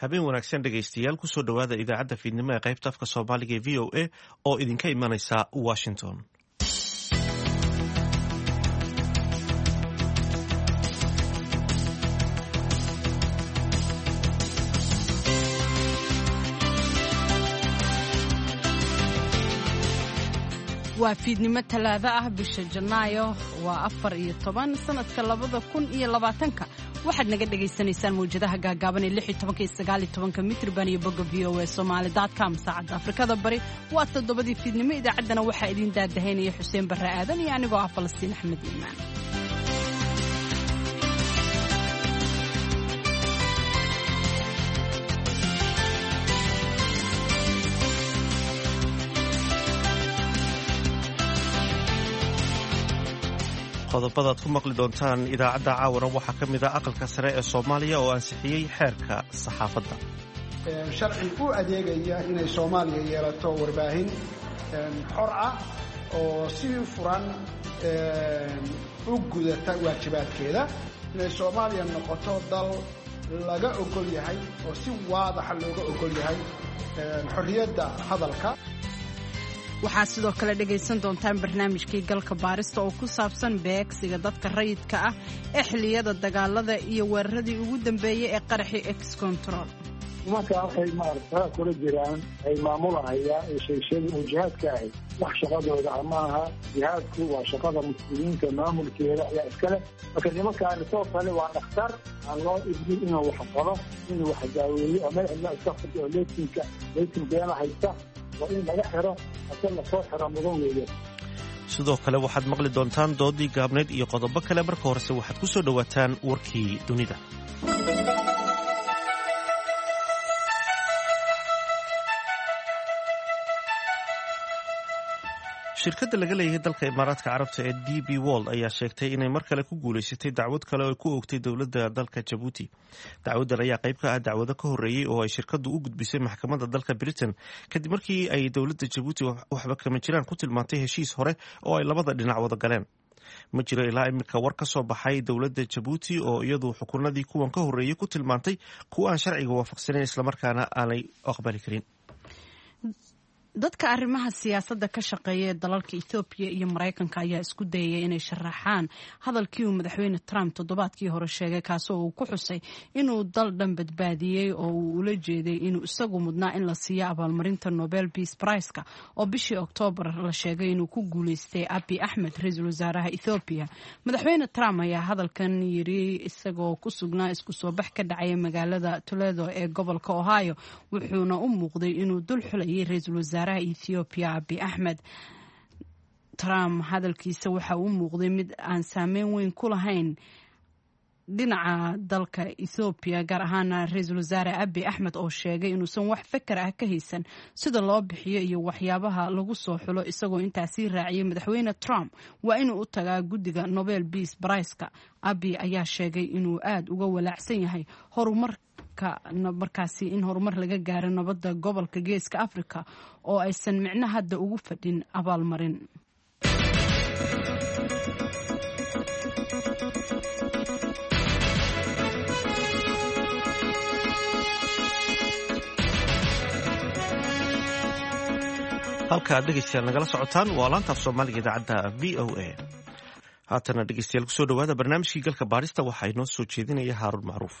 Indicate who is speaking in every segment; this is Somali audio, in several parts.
Speaker 1: habeen wanaagsan dhegaystayaal kusoo dhowaada idaacadda fiidnimo ee qaybta afka soomaaliga ee v o a oo idinka imanaysa washington.
Speaker 2: waa fiidnimo talaado ah bisha Janaayo waa 14 sanadka 2020 waxaad naga dhageysanaysaan mawjadaha gaagaaban ee 16 iyo 19 mitrban iyo bogga voasomali.com saacadda Afrikada Bari waa 7 fiidnimo idaacaddana waxaa idin daadahaynaya Xuseen Barre Aadan iyo anigoo ah Falastiin Axmed Iimaan.
Speaker 1: qodobadaad ku maqli doontaan idaacadda caawana waxaa ka mid ah aqalka sare ee Soomaaliya oo ansixiyey xeerka saxaafadda.
Speaker 3: sharci u adeegaya inay Soomaaliya yeelato warbaahin xor ah oo si furan u gudata waajibaadkeeda, inay Soomaaliya noqoto dal laga ogol yahay oo si waadax looga ogol yahay xorriyadda hadalka.
Speaker 2: waxaad sidoo kale dhegaysan doontaan barnaamijkii galka baarista oo ku saabsan beegsiga dadka rayidka ah ee xilliyada dagaalada iyo weeraradii ugu dambeeyey ee qaraxii ex-control.
Speaker 4: marka waxay maaragtaa kula jiraan ay maamulahayaan ee sheegshada oo jihaadka ahay wax shaqadooda maaha. jihaadku waa shaqada muslimiinta, maamulkeeda ayaa iskale. marka nimankaani soo kale waa dhakhtar aan loo idmin inuu wax qabo, inuu wax daaweeyo oo meel cidla iska fadhiyo oo leytin beena haysta waa in laga xiro hase lasoo xiro mudan weeye.
Speaker 1: sidoo kale waxaad maqli doontaan doodii gaabneed iyo qodobo kale. marka horese waxaad ku soo dhowaataan warkii dunida. shirkadda laga leeyahay dalka imaaraadka carabta ee DP World ayaa sheegtay inay mar kale ku guulaysatay dacwad kale oo ku oogtay dowladda dalka Djibouti. dacwaddan ayaa qayb ka ah dacwado ka horreeyey oo ay shirkaddu u gudbisay maxkamadda dalka Britain kadib markii ay dowladda Djibouti waxba kama jiraan ku tilmaantay heshiis hore oo ay labada dhinac wada galeen. ma jiro ilaa iminka war ka soo baxay dowladda Djibouti oo iyadu xukunnadii kuwan ka horreeyey ku tilmaantay kuwa aan sharciga waafaqsanayn islamarkaana aanay aqbali karin.
Speaker 2: dadka arrimaha siyaasadda ka shaqeeya ee dalalka Ethiopia iyo Mareykanka ayaa isku dayay inay sharaxaan hadalkii uu madaxweyne Trump toddobaadkii hore sheegay kaasoo uu ku xusay inuu dal dhan badbaadiyey oo uu ula jeeday inuu isagu mudnaa in la siiyo abaalmarinta Nobel Peace Prize-ka oo bishii Oktoobar la sheegay inuu ku guuleystay Abiy Ahmed, ra'iisul wasaaraha Ethiopia. madaxweyne Trump ayaa hadalkan yiri isagoo ku sugnaa isku soo bax ka dhacay magaalada Toledo ee gobolka Ohio, wuxuuna u muuqday inuu dul xulayay ra'iisul wasaaraha Ethiopia Abiy Ahmed. Trump hadalkiisa waxa uu muuqday mid aan saameyn weyn ku lahayn dhinaca dalka Ethiopia, gaar ahaan ra'iisul wasaare Abiy Ahmed oo sheegay inuusan wax fikir ah ka haysan sida loo bixiyo iyo waxyaabaha lagu soo xulo, isagoo intaasi raaciyay madaxweyne Trump waa inuu u tagaa guddiga Nobel Peace Prize-ka. Abiy ayaa sheegay inuu aad uga walaacsan yahay markaasi in horumar laga gaaro nabadda gobolka Geeska Afrika oo aysan micno hadda ugu fadhin abaalmarin.
Speaker 1: halka aad dhegaystayaal nagala socotaan waa laanta af Soomaaliga idaacadda VOA. haatana dhegaystayaal kusoo dhowaada barnaamijkii galka baarista waxaa inoo soo jeedinaya Haaruun Macruuf.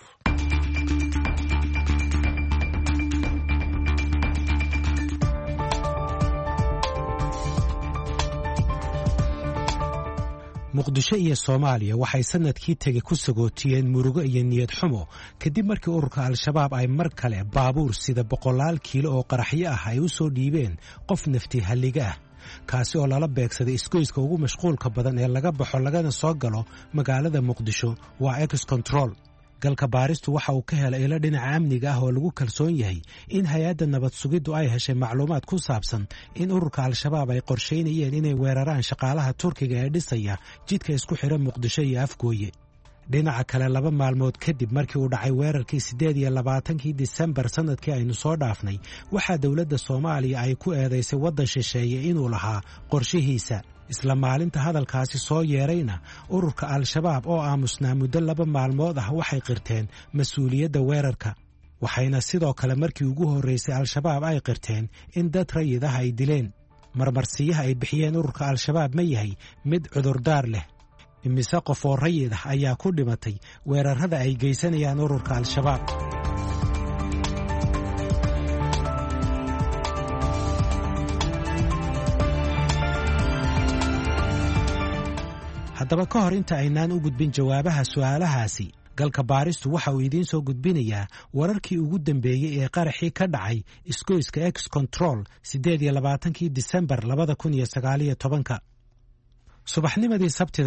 Speaker 5: muqdisho iyo Soomaaliya waxay sanadkii tegay ku sagootiyeen murugo iyo niyad xumo kadib markii ururka al-shabaab ay mar kale baabuur sida 100 kiilo oo qaraxyo ah ay u soo dhiibeen qof nafti halliga ah, kaasi oo lala beegsaday isgoyska ugu mashquulka badan ee laga baxo lagana soo galo magaalada Muqdisho waa ex-control. galka baaristu waxa uu ka helay ilo dhinaca amniga ah oo lagu kalsoon yahay in hay-adda nabad sugiddu ay heshay macluumaad ku saabsan in ururka al-shabaab ay qorsheynayeen inay weeraraan shaqaalaha Turkiga ee dhisaya jidka isku xidha Muqdisho iyo Afgooye. dhinaca kale 2 maalmood kadib markii uu dhacay weerarkii 28 Disembar sanadkii aynu soo dhaafnay, waxaa dowladda Soomaaliya ay ku eedeysay waddan shisheeye inuu lahaa qorshihiisa. isla maalinta hadalkaasi soo yeerayna ururka al-shabaab oo aamusnaa muddo 2 maalmood ah waxay qirteen mas-uuliyadda weerarka. waxayna sidoo kale markii ugu horraysay al-shabaab ay qirteen in dad rayid ah ay dileen. marmarsiyaha ay bixiyeen ururka al-shabaab ma yahay mid cudurdaar leh? imise qof oo rayid ah ayaa ku dhimatay weerarrada ay geysanayaan ururka al-shabaab? haddaba ka hor inta aynaan u gudbin jawaabaha su'aalahaasi, galka baaristu waxa uu idiin soo gudbinayaa wararkii ugu dambeeyey ee qaraxii ka dhacay isgoyska ex control 28 Disembar 2019. subaxnimadii sabtida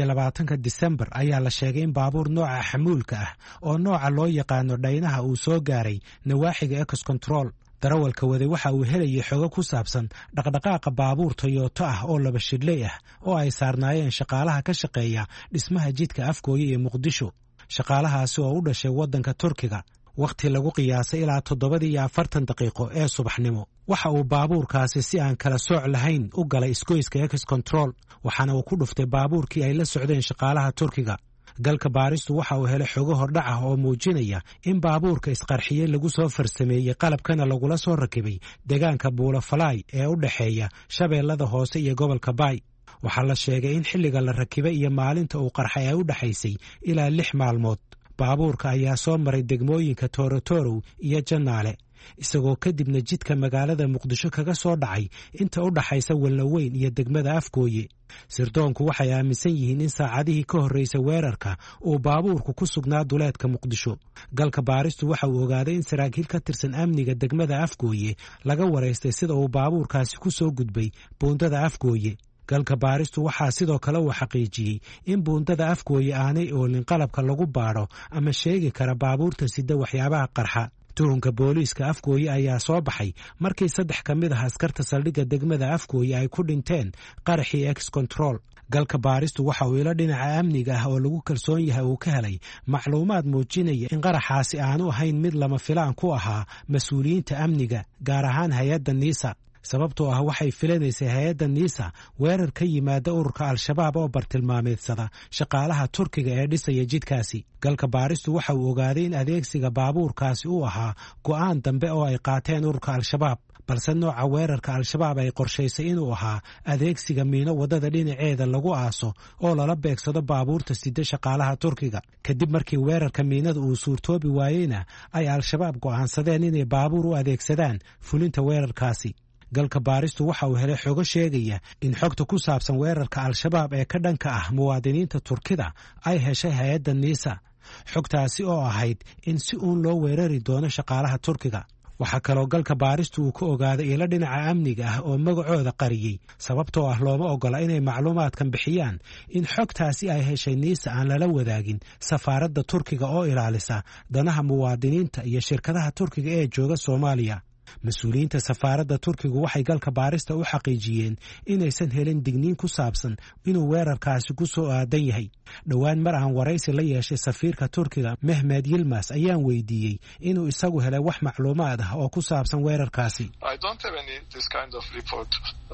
Speaker 5: 28 Disembar ayaa la sheegay in baabuur nooca xamuulka ah oo nooca loo yaqaano dhaynaha uu soo gaaray nawaaxiga ex control. darawalka waday waxa uu helayay xogo ku saabsan dhaqdhaqaaqa baabuur Toyota ah oo laba shidley ah oo ay saarnaayeen shaqaalaha ka shaqeeya dhismaha jidka Afgooye ee Muqdisho. shaqaalahaasi oo u dhashay waddanka Turkiga. wakhti lagu qiyaasay ilaa 7:40 daqiiqo ee subaxnimo waxa uu baabuurkaasi si aan kala sooc lahayn u galay isgoyska ex control, waxaana uu ku dhuftay baabuurkii ay la socdeen shaqaalaha Turkiga. galka baaristu waxa uu helay xogo hordhac ah oo muujinaya in baabuurka isqarxiyey lagu soo farsameeyey qalabkana lagula soo rakibay deegaanka Buulafalaay ee u dhaxeeya Shabeellada Hoose iyo gobolka Baay. waxaa la sheegay in xilliga la rakibay iyo maalinta uu qarxay ay u dhaxaysay ilaa 6 maalmood. baabuurka ayaa soo maray degmooyinka Toorotorow iyo Janaale, isagoo kadibna jidka magaalada Muqdisho kaga soo dhacay inta u dhaxaysa Wallaweyn iyo degmada Afgooye. sirdoonku waxay aaminsan yihiin in saacadihii ka horreysay weerarka uu baabuurku ku sugnaa duleedka Muqdisho. galka baaristu waxa uu ogaaday in saraakiil ka tirsan amniga degmada Afgooye laga wareystay sida uu baabuurkaasi ku soo gudbay buundada Afgooye. galka baaristu waxaa sidoo kale uu xaqiijiyey in buundada Afgooye aanay oolin qalabka lagu baadho ama sheegi kara baabuurta sida waxyaabaha qarxa. tuhunka booliiska Afgooye ayaa soo baxay markii 3 ka mid ah askarta saldhigga degmada Afgooye ay ku dhinteen qaraxii ex control. galka baaristu waxa uu ila dhinaca amniga ah oo lagu kalsoon yahay uu ka helay macluumaad muujinaya in qaraxaasi aanu ahayn mid lama filaan ku ahaa mas'uuliyiinta amniga, gaar ahaan hay'adda NISA. sababtoo ah waxay filanaysay hay'adda NISA weerar ka yimaada ururka al-shabaab oo bartilmaameedsada shaqaalaha Turkiga ee dhisaya jidkaasi. galka baaristu waxa uu ogaaday in adeegsiga baabuurkaasi uu ahaa go'aan dambe oo ay qaateen ururka al-shabaab, balse nooca weerarka al-shabaab ay qorshaysay inuu ahaa adeegsiga miino waddada dhinaceeda lagu aaso oo lala beegsado baabuurta sida shaqaalaha Turkiga. kadib markii weerarka miinada uu suurtoobi waayeyna ay al-shabaab go'aansadeen inay baabuur u adeegsadaan fulinta weerarkaasi. galka baaristu waxa uu helay xogo sheegaya in xogta ku saabsan weerarka al-shabaab ee ka dhanka ah muwaadiniinta Turkida ay heshay hay'adda NISA. xogtaasi oo ahayd in si uun loo weerari doono shaqaalaha Turkiga. waxaa kaloo galka baaristu uu ka ogaaday ilo dhinaca amniga ah oo magacooda qariyey, sababtoo ah looma ogola inay macluumaadkan bixiyaan in xogtaasi ay heshay NISA aan lala wadaagin safaaradda Turkiga oo ilaalisa danaha muwaadiniinta iyo shirkadaha Turkiga ee jooga Soomaaliya. mas-uuliyiinta safaaradda Turkigu waxay galka baarista u xaqiijiyeen inaysan helin digniin ku saabsan inuu weerarkaasi ku soo aadan yahay. dhowaan mar aan waraysi la yeeshay safiirka Turkiga Mehmet Yilmaz ayaan weydiiyey inuu isagu helay wax macluumaad ah oo ku saabsan weerarkaasi.
Speaker 6: I don't have any this kind of report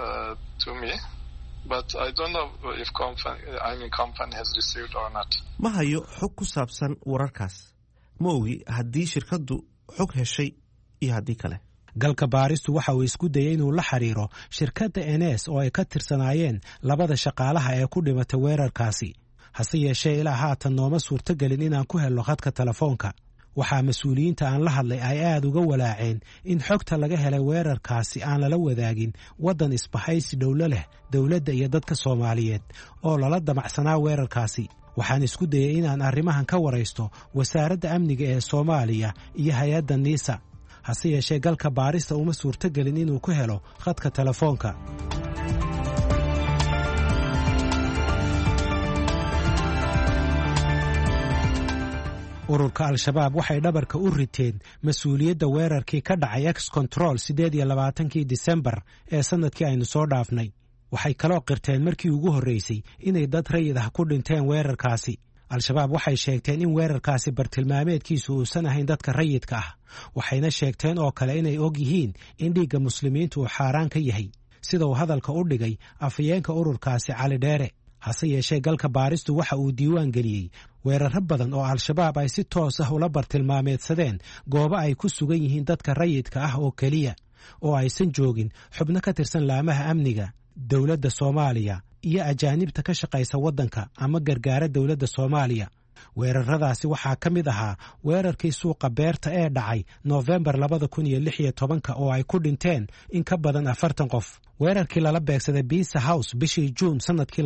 Speaker 6: to me, but I don't know if company has received or not.
Speaker 1: ma hayo xog ku saabsan wararkaas. ma ogi haddii shirkaddu xog heshay iyo haddii kale.
Speaker 5: galka baaristu waxa uu isku dayay inuu la xiriiro shirkadda NS oo ay ka tirsanaayeen labada shaqaalaha ee ku dhimatay weerarkaasi. hase yeeshee ilaa haatan nooma suurtogelin inaan ku helno khadka telefoonka. waxaa mas-uuliyiinta aan la hadlay ay aad uga walaaceen in xogta laga helay weerarkaasi aan lala wadaagin waddan isbahaysi dhowlo leh dowladda iyo dadka Soomaaliyeed oo lala damacsanaa weerarkaasi. waxaan isku dayay inaan arrimahan ka waraysto wasaaradda amniga ee Soomaaliya iyo hay'adda NISA. hase yeeshee galka baarista uma suurtogelin inuu ku helo khadka telefoonka. ururka al-shabaab waxay dhabarka u riteen mas-uuliyadda weerarkii ka dhacay ex control 28 Disembar ee sanadkii aynu soo dhaafnay. waxay kaloo qirteen markii ugu horreysay inay dad rayid ah ku dhinteen weerarkaasi. al-shabaab waxay sheegteen in weerarkaasi bartilmaameedkiisu uusan ahayn dadka rayidka ah. waxayna sheegteen oo kale inay og yihiin in dhiigga muslimiintu uu xaaraan ka yahay, sida uu hadalka u dhigay afhayeenka ururkaasi Cali Dheere. hase yeeshee galka baaristu waxa uu diiwaan geliyey weeraro badan oo al-shabaab ay si toos ah ula bartilmaameedsadeen goobo ay ku sugan yihiin dadka rayidka ah oo keliya oo aysan joogin xubno ka tirsan laamaha amniga dowladda Soomaaliya iyo ajaanibta ka shaqaysa waddanka ama gargaara dowladda Soomaaliya. weeraradaasi waxaa ka mid ahaa weerarkii suuqa beerta ee dhacay November 2016 oo ay ku dhinteen in ka badan 40 qof. weerarkii lala beegsaday Pizza House bishii June sanadkii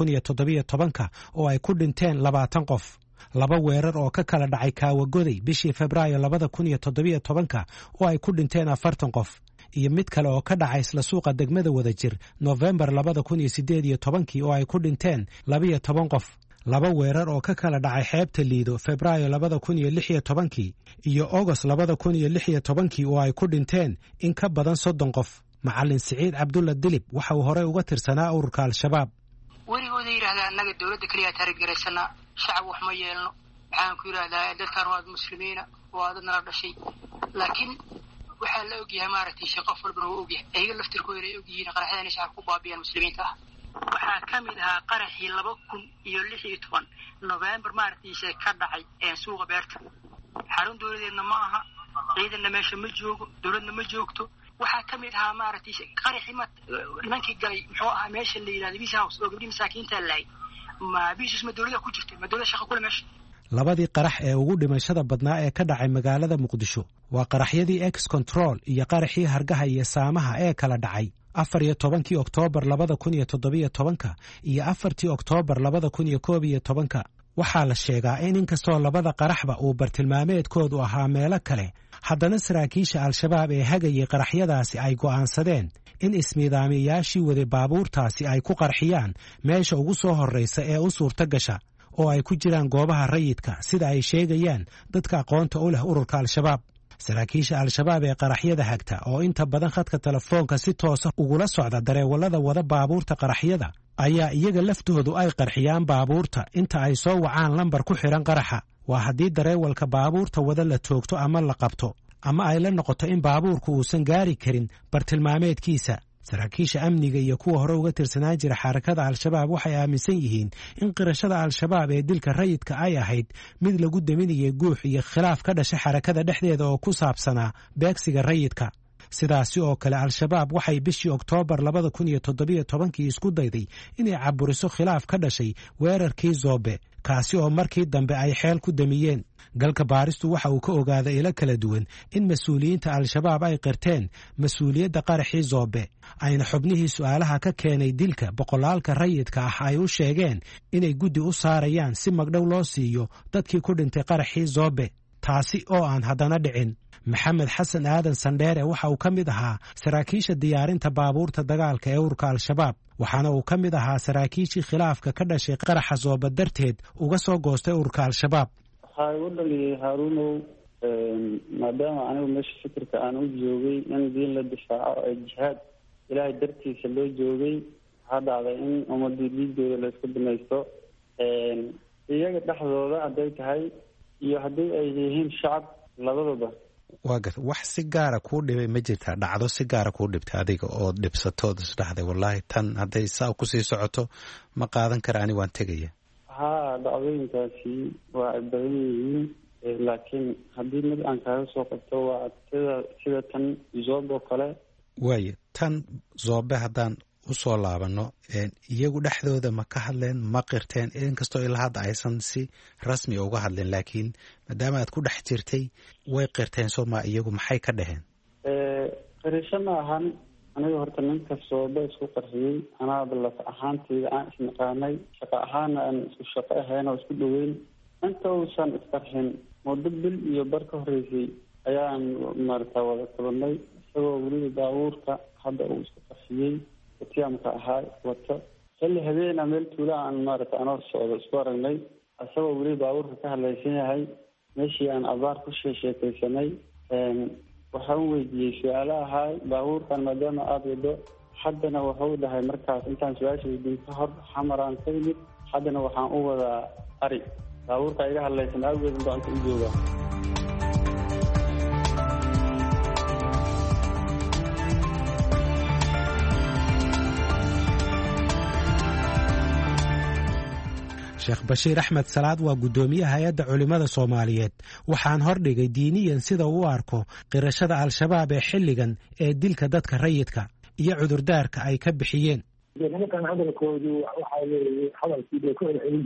Speaker 5: 2017 oo ay ku dhinteen 20 qof. laba weerar oo ka kala dhacay Kaawagoday bishii Febraayo 2017 oo ay ku dhinteen 40 qof. iyo mid kale oo ka dhacay isla suuqa degmada Wadajir November 2018 oo ay ku dhinteen 12 qof. laba weerar oo ka kala dhacay xeebta Liido Febraayo 2016 iyo August 2016 oo ay ku dhinteen in ka badan 30 qof. Macallin Siciid Cabdulla Dilib waxa uu hore uga tirsanaa ururka al-shabaab.
Speaker 7: warigooda yiraahdaa annaga dawladda kaliya taariikhgareysana shacab wax ma yeelno waxaan ku yiraahdaa dadkan waa muslimiina waa dad nala dhashay laakiin waxaa la ogyahay maaragtay shaqo walba oo ogyahay ayaga laftirkooda ay ogyihiin qaraxyada shacabka ku baabiyaan muslimiinta ah. waxaa ka mid ahaa qaraxii 2016 November maaragtay ka dhacay suuqa beerta. xarun dawladeedna ma aha, ciidanna meesha ma joogo, dawladna ma joogto. waxaa ka mid ahaa maaragtay qaraxii nimankii galay muxuu ahaa meesha la yiraahdo Pizza House oo gabdhii masaakiinta laay ma biisus ma dawladda ku jirtay ma dawladda shaqo kule meesha.
Speaker 5: labadii qarax ee ugu dhimashada badnaa ee ka dhacay magaalada Muqdisho waa qaraxyadii X Control iyo qaraxii Hargaha iyo Saamaha ee kala dhacay 14 Oktoobar 2017 iyo 4 Oktoobar 2011. waxaa la sheegaa in inkastoo labada qaraxba uu bartilmaameedkoodu ahaa meelo kale haddana saraakiisha al-shabaab ee hagayay qaraxyadaasi ay go'aansadeen in ismiidaamiyayaashii waday baabuurtaasi ay ku qarxiyaan meesha ugu soo horreysa ee u suurta gasha oo ay ku jiraan goobaha rayidka sida ay sheegayaan dadka aqoonta u leh ururka al-shabaab. saraakiisha al-shabaab ee qaraxyada hagta oo inta badan khadka telefoonka si toosa ugula socda dareewallada wada baabuurta qaraxyada ayaa iyaga laftoodu ay qarxiyaan baabuurta inta ay soo wacaan lambar ku xiran qaraxa. waa haddii dareewalka baabuurta wada la toogto ama la qabto ama ay la noqoto in baabuurku uusan gaari karin bartilmaameedkiisa. saraakiisha amniga iyo kuwa hore uga tirsanaan jira xarakada al-shabaab waxay aaminsan yihiin in qirashada al-shabaab ee dilka rayidka ay ahayd mid lagu daminayay guux iyo khilaaf ka dhashay xarakada dhexdeeda oo ku saabsanaa beegsiga rayidka. sidaasi oo kale al-shabaab waxay bishii Oktoobar 2017 isku dayday inay caburiso khilaaf ka dhashay weerarkii Zobe kaasi oo markii dambe ay xeel ku damiyeen. galka baaristu waxa uu ka ogaaday ilo kala duwan in mas'uuliyiinta al-shabaab ay qirteen mas'uuliyadda qaraxii Zobe ayna xubnihii su'aalaha ka keenay dilka boqolaalka rayidka ah ay u sheegeen inay guddi u saarayaan si magdhow loo siiyo dadkii ku dhintay qaraxii Zobe taasi oo aan haddana dhicin. maxamed xasan aadan sandheere waxa uu ka mid ahaa saraakiisha diyaarinta baabuurta dagaalka ee ururka al-shabaab waxaana uu ka mid ahaa saraakiishii khilaafka ka dhashay qaraxa Zobe darteed uga soo goostay ururka al-shabaab.
Speaker 8: waxaa igu dhaliyay Haaruunow maadaama anigu meesha fikirka aan u joogay in diin la difaaco ee jihaad ilaahay dartiisa loo joogay waxaa dhacday in ummadii dhiigooda la isku binaysto iyaga dhexdooda hadday tahay iyo haddii ay yihiin shacab labadaba.
Speaker 5: waa wax si gaara kuu dhibay ma jirtaa dhacdo si gaara kuu dhibtay adiga oo dhibsatood isdhaxday wallaahi tan hadday saa ku sii socoto ma qaadan kara ani waan tegaya.
Speaker 8: haa dhacdooyinkaasi waa ay badan yihiin laakiin haddii mid aan kaaga soo qabto waa sida tan Zobe oo kale.
Speaker 5: waaye tan Zobe haddaan u soo laabano iyagu dhexdooda ma ka hadleen ma qirteen inkastoo ilaa hadda aysan si rasmi uga hadleen laakiin maadaama aad ku dhex jirtay way qirteen sooma iyagu maxay ka dhaheen?
Speaker 8: qirisho ma ahan aniga horta ninka Zobe isku qarxiyey anaaba laf ahaantayda aan isnaqaanay shaqo ahaana aan isku shaqo ahayn oo isku dhaweyn inta uusan isqarxin muddo bil iyo bar ka horreysay ayaan maaragtaa wada kulannay isagoo weliba baabuurka hadda uu isku qarxiyey tiamka ahaa wato xilli habeena meel tuula aan maaragta anoo socdo isku aragnay isagoo weli baabuurka ka hadlaysan yahay meeshii aan abaar ku sheekaysanay waxaan weydiiyey su-aalo ahaa baabuurkan maadaama aada wado haddana wuxuu dhahay markaas intaan su-aasha weydiin ka hor xamaraan ka yimid haddana waxaan u wadaa ari baabuurka iga hadlaysan awgeed baan u joogaa.
Speaker 5: sheekh bashiir axmed salaad waa guddoomiyaha hay-adda culimmada soomaaliyeed waxaan hordhigay diiniyan sida uu u arko qirashada al-shabaab ee xilligan ee dilka dadka rayidka iyo cudurdaarka ay ka bixiyeen.
Speaker 4: nimankan hadalkoodu waxaa weeye hadalkii bay ku celcelin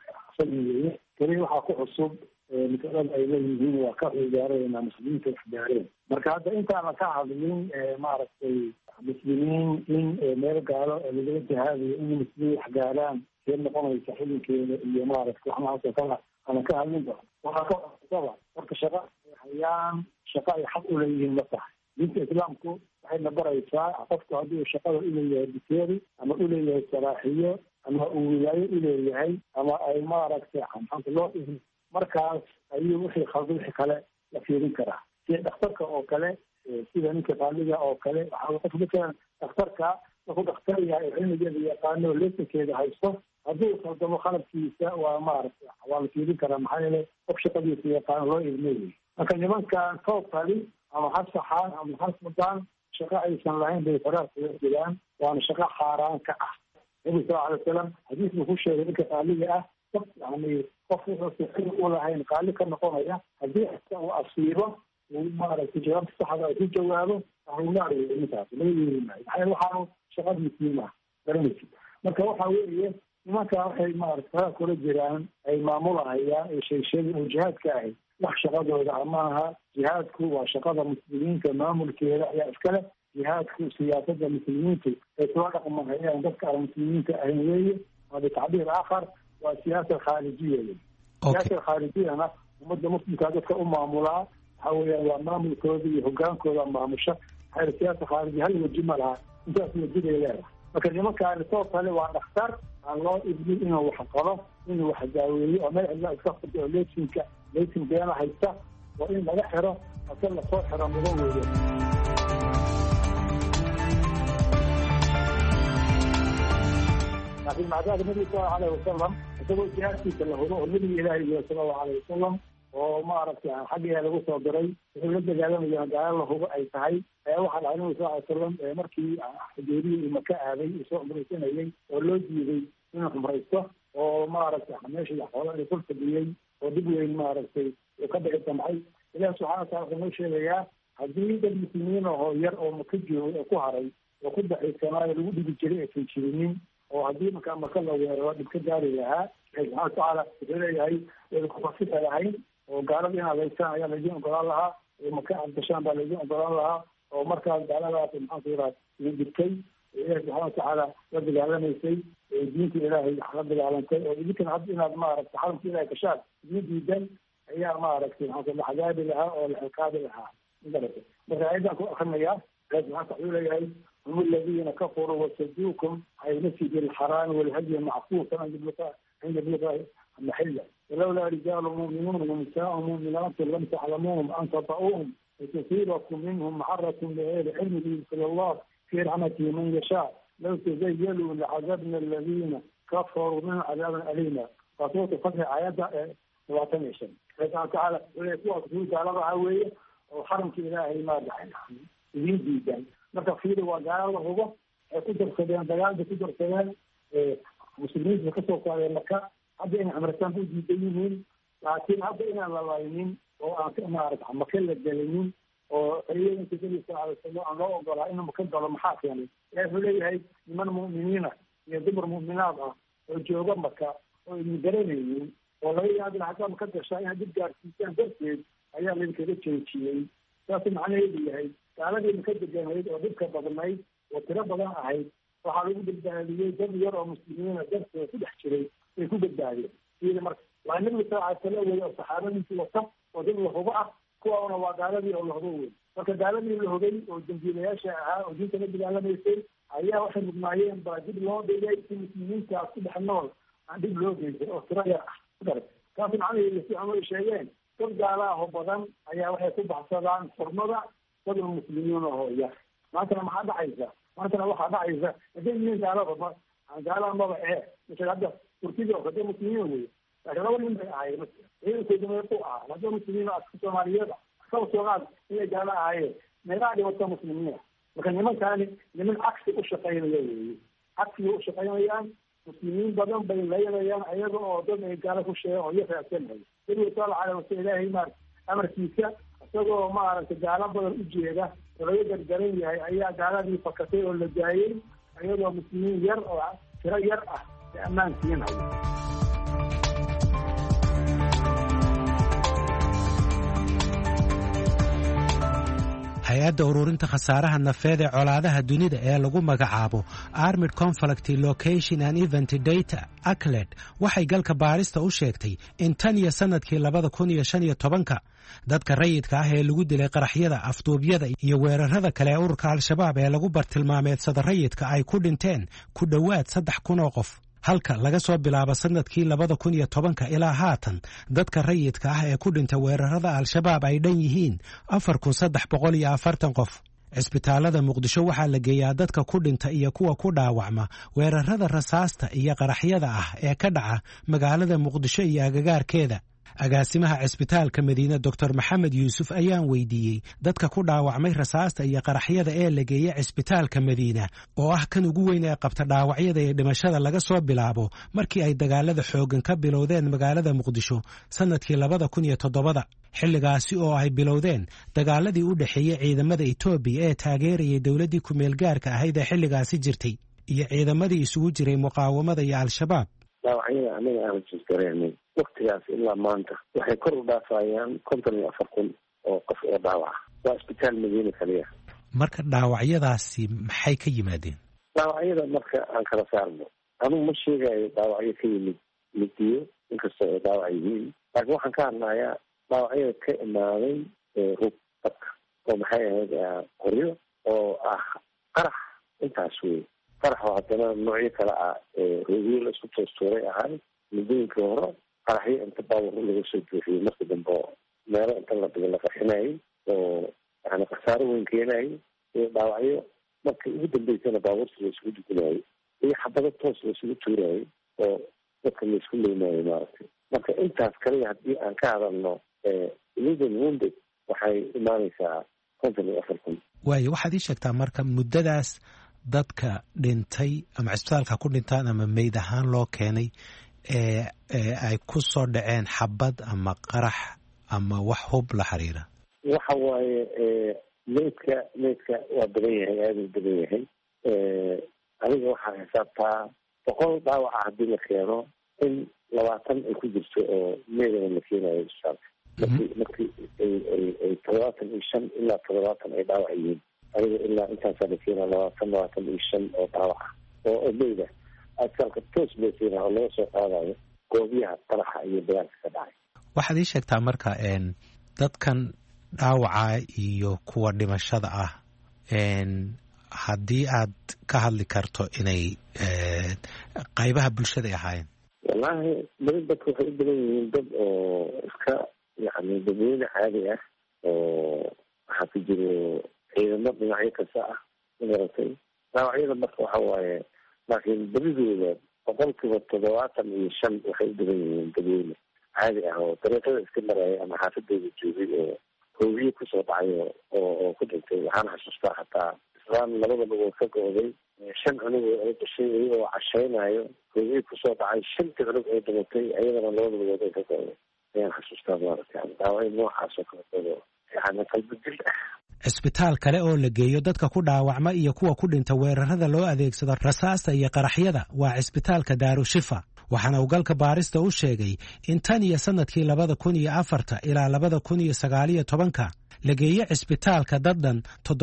Speaker 4: jireen keli waxaa ku cusub masalada ay leeyihiin waa ka ciyaareen muslimiinta waxgaareen. marka hadda intaana ka hadlin maaragtay muslimiin in meel gaalo lagala jihaadayo in muslimiin waxgaaraan see noqonaysa xilinkeeda iyo maaragtay waxnahaasoo kale ana ka hadlin doono. waxaa ka cusaba marka shaqa ay hayaan shaqa ay xaq u leeyihiin ma tahay. diinta islaamku waxayna baraysaa qofku haddii uu shaqada uleeyahay dikeeri ama uleeyahay salaaxiyo ama uu wilaayo uleeyahay ama ay maaragtay xamxanta loo ihin markaas ayuu wixii khalda wixii kale la fiirin karaa. sida dhakhtarka oo kale sida ninka qaaliga oo kale waxaa qof matalan dhakhtarka markuu dhakhtar yahay cilmigeeda yaqaano lesankeeda haysto haddii uu khaldamo khaladkiisa waa maaragtay waa la fiirin karaa maxaa yeele qof shaqadiisa yaqaano loo ilmeeyay. marka nimankan tootali ama ha saxaan ama ha sudaan shaqo aysan lahayn bay faraar kaga jiraan waana shaqo xaaraan ka ah. nabi sal alay wasalam xadiis buu ku sheegay ninka qaaliga ah yani qof wuxuu xil u lahayn qaali ka noqonaya haddii uu asiibo uu maaragtay jawaabta saxda ay ku jawaabo ahlunaar ninkaas laga yeeli maayo maxaa yeele waxaanu shaqadiisii maaha garanaysi. marka waxa weeye nimanka waxay maaragtay faraar kula jiraan ay maamulahayaan ee sheegshadii oo jihaadka ahay wax shaqadooda amaaha. jihaadku waa shaqada muslimiinta maamulkeeda ayaa iskale. jihaadku siyaasada muslimiintu ay kula dhaqmahayaan dadka aan muslimiinta ahayn weeye. waa bitacbiir aakhar waa siyaasa khaarijiya wey. siyaasa khaarijiyana ummadda muslimkaa dadka u maamulaa waxa weeyaan waa maamulkooda iyo hogaankooda maamusha. waxaa siyaasa khaarijiya hal weji ma laha intaas weji bay leedahay. marka nimankaani soo kale waa dhakhtar aan loo idmin inuu wax qalo inuu wax daaweeyo oo meel cidla iska furto oo leysin beena haysta waa in laga xiro ase lasoo xiro mudo weeye. laakiin macdaada nabiga sallallahu alayhi wasalam isagoo jihaadkiisa la hubo oo nabiga ilaahi iyo sallallahu alayhi wasalam oo maaragtay xaggeeda lagu soo diray wuxuu la dagaalamaya gaalo la hubo ay tahay ayaa waxaa dhacay nabiga sallallahu alayhi wasalam markii xudeeriyi iyo maka aaday uu soo cumraysanayay oo loo diiday inuu cumraysto oo maaragtay meeshii xoolo ay kul fadhiyey oo dib weyn maaragtay uu ka dhici damcay. ilaah subxana wataala wuxuu noo sheegayaa haddii dad muslimiin ahoo yar oo maka joogay oo ku haray oo ku daciisanaayo lagu dhigi jiray aysan jirinin oo haddii markaa maka la weeraro dhib ka gaari lahaa subxana watacaala wuxuu leeyahay kufasita lahayn oo gaalada inaad haystaan ayaa laydin ogolaan lahaa oo maka aad gashaan baa laydin ogolaan lahaa oo markaas gaaladaas maxaanku yiraha idin dhibtay ilahi subxana watacaala la dagaalamaysay diinta ilaahay la dagaalantay oo idinkana hadda inaad maaragtay xaramka ilahay gashaan idin diidan ayaa maaragtay maxaanku la xagaabi lahaa oo la ciqaabi lahaa magarata. marka ayadan ku akrinayaa ilahi subxana wuxuu leeyahay هم الذين كفروا وصدوكم عن المسجد الحرام والهدي معكوفا عند بلوغ المحله ولولا رجال مؤمنون ونساء مؤمنات لم تعلموهم ان تطؤوهم وتصيبكم منهم معرة بغير علم يدخل الله في رحمته من يشاء لو تزيلوا لعذبنا الذين كفروا من عذابا اليما. فصوت فتح ايات 17 الله تعالى ويقول تعالى عويه وحرمك الهي ما دحين يدين جدا. marka fiiri waa gaalo la hubo ay ku darsadeen dagaalda ku darsadeen muslimiinta kasoo qaadeen marka hadda inay cumrastaan ku diidan yihiin laakiin hadda inaan la laynin oo aan maaragta maka la gelinin oo ciidanka nabiga sallallahu alayhi wasallam aan loo ogolaa inuu maka galo maxaa keenay. ilaahi wuxuu leeyahay niman mu'miniina iyo dumar mu'minaad ah oo jooga maka oo idin garanaynin oo laga yaabin haddaan ka gashaa inaad dib gaarsiisaan darteed ayaa laydinkaga joojiyey. saasuu macnaheedu yahay gaaladii maka deganayd oo dhibka badnayd oo tiro badan ahayd waxaa lagu badbaadiyey dad yar oo muslimiina darteeda ku dhex jiray ay ku badbaadeen. sida marka waa nabiga sal alay sala wey oo saxaabadiisii wata oo dad la hubo ah kuwaana waa gaaladii oo la hubo wey. marka gaaladii la hogay oo dambiilayaasha ahaa oo diinta la dagaalamaysay ayaa waxay mudnaayeen baa dib loo dhigay si muslimiintaas ku dhex nool aan dhib loo geysay oo tiro yar ah kudaray. taasi macnaheedu si ay sheegeen dad gaala ah oo badan ayaa waxay ku baxsadaan xurmada dad muslimiin oo yar. maantana maxaa dhacaysa? maantana waxaa dhacaysa haday yihiin gaalada gaalaha maba misal hadda turkida oo hadda muslimiin wey laakiin laba nin bay ahaayeen ciidankooda meequ ah hadda muslimiin aska soomaaliyeed kaba soogaad inay gaala ahaayeen meelaha dhibata muslimiina. marka nimankaani niman cagsi u shaqaynaya weeye cagsiga u shaqaynayaan muslimiin badan bay laynayaan ayaga oo dad ay gaalo ku sheegan oo yaraadsanaya nabiga sal alay wasal ilaahay amarkiisa isagoo maaragtay gaalo badan u jeeda oo laga gargaran yahay ayaa gaaladii fakatay oo la daayey iyadoo muslimiin yar oo tiro yar ah ee ammaan siinaya.
Speaker 5: hay-adda ururinta khasaaraha nafeed ee colaadaha dunida ee lagu magacaabo Armed Conflict Location and Event Data ACLED waxay galka baarista u sheegtay in tan iyo sanadkii 2015 dadka rayidka ah ee lagu dilay qaraxyada, afduubyada iyo weerarada kale ee ururka al-shabaab ee lagu bartilmaameedsada rayidka ay ku dhinteen ku dhowaad 3,000 oo qof. halka laga soo bilaabo sanadkii 2010 ilaa haatan dadka rayidka ah ee ku dhintay weerarada al-shabaab ay dhan yihiin 4,340 qof. cisbitaalada muqdisho waxaa la geeyaa dadka ku dhinta iyo kuwa ku dhaawacma weerarada rasaasta iyo qaraxyada ah ee ka dhaca magaalada muqdisho iyo agagaarkeeda. agaasimaha cisbitaalka Madiina Dr. Maxamed Yuusuf ayaan weydiiyey dadka ku dhaawacmay rasaasta iyo qaraxyada ee la geeyay cisbitaalka Madiina oo ah kan ugu weyn ee qabta dhaawacyada iyo dhimashada laga soo bilaabo markii ay dagaalada xoogan ka bilowdeen magaalada Muqdisho sanadkii 2007 xilligaasi oo ay bilowdeen dagaaladii u dhaxeeyay ciidamada Itoobiya ee taageerayay dawladii ku meel gaarka ahayd ee xilligaasi jirtay iyo ciidamadii isugu jiray muqaawamada iyo al-shabaab.
Speaker 9: dhaawacyada aniga aan jisgareynay waqtigaas ilaa maanta waxay kor u dhaafayaan 54,000 oo qof oo dhaawac waa isbitaal Madiina kaliya.
Speaker 5: marka dhaawacyadaasi maxay ka yimaadeen?
Speaker 9: dhaawacyada marka aan kala saarno anigu ma sheegayo dhaawacyo ka yimid midiyo inkastoo ay dhaawac yihiin, laakiin waxaan ka hadlayaa dhaawacyada ka imaaday rug dadka oo maxay ahayd qoryo oo ah qarax intaas wey. qarax oo haddana noocyo kale ah roogyo la isku toostuuray ahay muddooyinkii hore qaraxyo inta baawar laga soo buuxiyey marka dambe meelo inta la dhigo la qarxinayay oo yani khasaaro weyn keenayay iyo dhaawacyo markii ugu dambeysana baabuurta la isugu dugunayay iyo xabado toos la isugu tuurayay oo dadka la isku leynayay maaragtay. marka intaas kaliya haddii aan ka hadalno illegal wounded waxay imaanaysaa 54,000.
Speaker 5: waayo waxaad ii sheegtaa marka muddadaas dadka dhintay ama cisbitaalka ku dhintaan ama meyd ahaan loo keenay ee ay ku soo dhaceen xabad ama qarax ama wax hub la xiriira.
Speaker 9: waxa waaye meydka waa badan yahay, aada u badan yahay. adiga waxaa xisaabtaa 100 dhaawaca haddii la keeno in 20 ay ku jirto oo meydana la keenayo cisbitaalka. markii ay 75 ilaa 70 ay dhaawac yihiin adiga ilaa intaasaa la keenaa 25 oo dhaawaca oo meyda askalka toos loo keenaa oo laga soo qaadayo goobiyaha qaraxa iyo dagaalka ka dhacay.
Speaker 5: waxaad ii sheegtaa marka dadkan dhaawaca iyo kuwa dhimashada ah haddii aad ka hadli karto inay qaybaha bulshada ahaayeen.
Speaker 9: wallaahi badi dadka waxay u badan yihiin dad oo iska yani dadweyne caadi ah oo waxaa ku jiro ciidamo dhinacyo kasta ah magarantay. dhaawacyada marka waxa waaye laakiin badidooda 75% waxay u badan yihiin dadweyne caadi ah oo dariiqada iska maraya ama xaafadooda joogay oo hoogiye kusoo dhacay oo ku dhintay. waxaan xasuustaa hataa islaan 2 lugood ka go'day 5 cunug oo dhashay iyagoo cashaynayo hoogiye kusoo dhacay 5 cunug ay dhimatay ayadana 2 lugood ay ka go'day ayaan xasuustaa maaragtay. dhaawacyo noocaas oo kale yani qalbidil ah.
Speaker 5: cisbitaal kale oo la geeyo dadka ku dhaawacma iyo kuwa ku dhinta weerarada loo adeegsado rasaasta iyo qaraxyada waa cisbitaalka Daarushifa. waxaana uu galka baarista u sheegay in tan iyo sanadkii 2004 ilaa 2019 la geeyay cisbitaalka daddan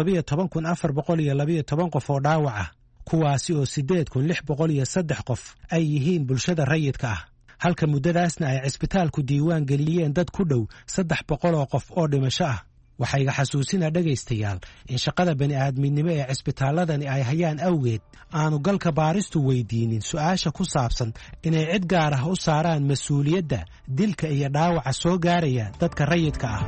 Speaker 5: 17,412 qof oo dhaawac ah, kuwaasi oo 8,603 qof ay yihiin bulshada rayidka ah, halka muddadaasna ay cisbitaalku diiwaan geliyeen dad ku dhow 300 oo qof oo dhimasho ah. waxayga xasuusinaa dhegaystayaal in shaqada bani'aadminimo ee cisbitaaladani ay hayaan awgeed aanu galka baaristu weydiinin su'aasha ku saabsan inay cid gaar ah u saaraan mas-uuliyadda dilka iyo dhaawaca soo gaaraya dadka rayidka ah.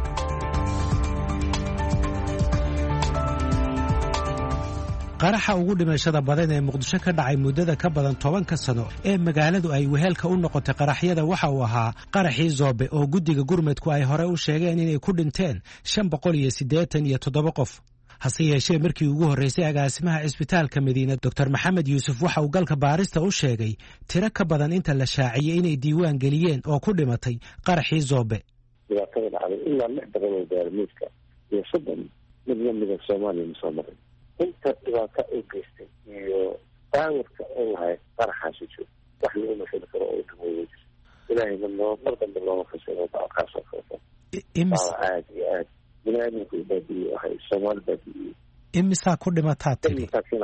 Speaker 5: qaraxa ugu dhimashada badan ee Muqdisho ka dhacay muddada ka badan 10 sano ee magaaladu ay wehelka u noqotay qaraxyada waxa uu ahaa qaraxii Zoobe oo guddiga gurmadku ay hore u sheegeen inay ku dhinteen 587 qof, hase yeeshee markii ugu horreysay agaasimaha cisbitaalka madiina doctor maxamed yuusuf waxa uu galka baarista u sheegay tiro ka badan inta la shaaciyey inay diiwaan geliyeen oo ku dhimatay qaraxii Zoobe.
Speaker 9: dhibaatada dhacday ilaa 600 oo gaarmiidka iyo 30 mid lamida Soomaaliya soo maray inta dhibaato ay geystay iyo daawirka oo lahay qaraxaasi jiro wax lagu mashal karo oo duway ilaahay mar dambe loo fasiro taaqaso aad binaadamku badii waxay Soomaali badii
Speaker 5: imisa ku dhimataa tiri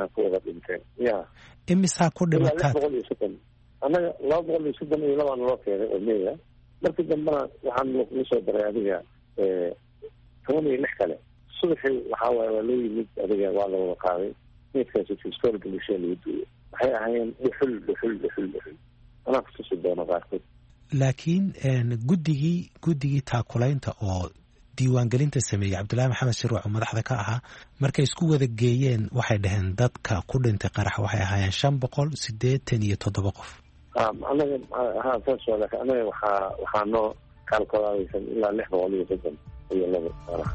Speaker 5: imisa ku dhimataa
Speaker 9: anaga 232 loo keenay oo meeya markii dambana waxaan loo soo daray adiga 16 kale subaxii waxa waa loo yimid adiga waa la wada qaaday midkaas iskool galishay waxay ahaayeen dhuxul ana kusoo doona qaarkood
Speaker 5: laakiin guddigii taakulaynta oo diiwaangelinta sameeyay Cabdullaahi Maxamed Shirwac madaxda ka ahaa markay isku wada geeyeen waxay dhaheen dadka ku dhintay qarax waxay ahaayeen 587 qof
Speaker 9: anaga anaga waxaa noo kalkulaadaysan ilaa 630 iyo laba qarax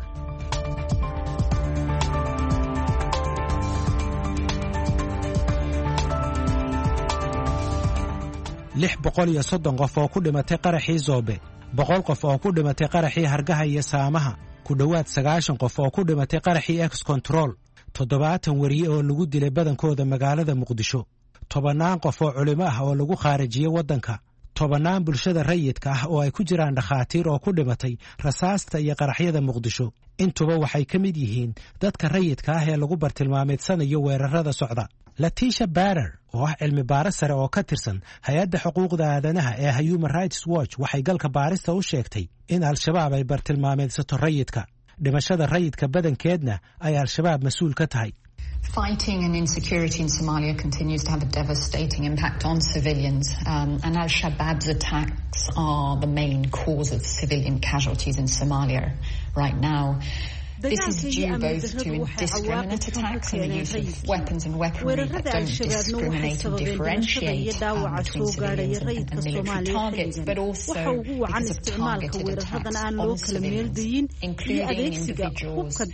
Speaker 5: 630 qof oo ku dhimatay qaraxii Zoobe 100 qof oo ku dhimatay qaraxii Hargaha iyo Saamaha ku dhawaad 90 qof oo ku dhimatay qaraxii X Control 70 wariye oo lagu dilay badankooda magaalada Muqdisho 10 qof oo culimo ah oo lagu khaarijiyay wadanka 10 bulshada rayidka ah oo ay ku jiraan dhakhaatiir oo ku dhimatay rasaasta iyo qaraxyada Muqdisho intuba waxay ka mid yihiin dadka rayidka ah ee lagu bartilmaameedsanayo weerarada socda Letitia Bader oo ah cilmi baaris sare oo ka tirsan hay'adda xuquuqda aadanaha ee Human Rights Watch waxay galka baarista u sheegtay in al-shabaab ay bartilmaameedsato rayidka dhimashada rayidka badankeedna ay al-shabaab mas'uul ka tahay.
Speaker 10: Fighting and insecurity in Somalia continues to have a devastating impact on civilians, and al-Shabaab's attacks are the main cause of civilian casualties in Somalia right now. This is due both to indiscriminate attacks and the use of weapons and weaponry that don't discriminate and differentiate between civilians and military targets, but also because of targeted attacks on civilians, including individuals that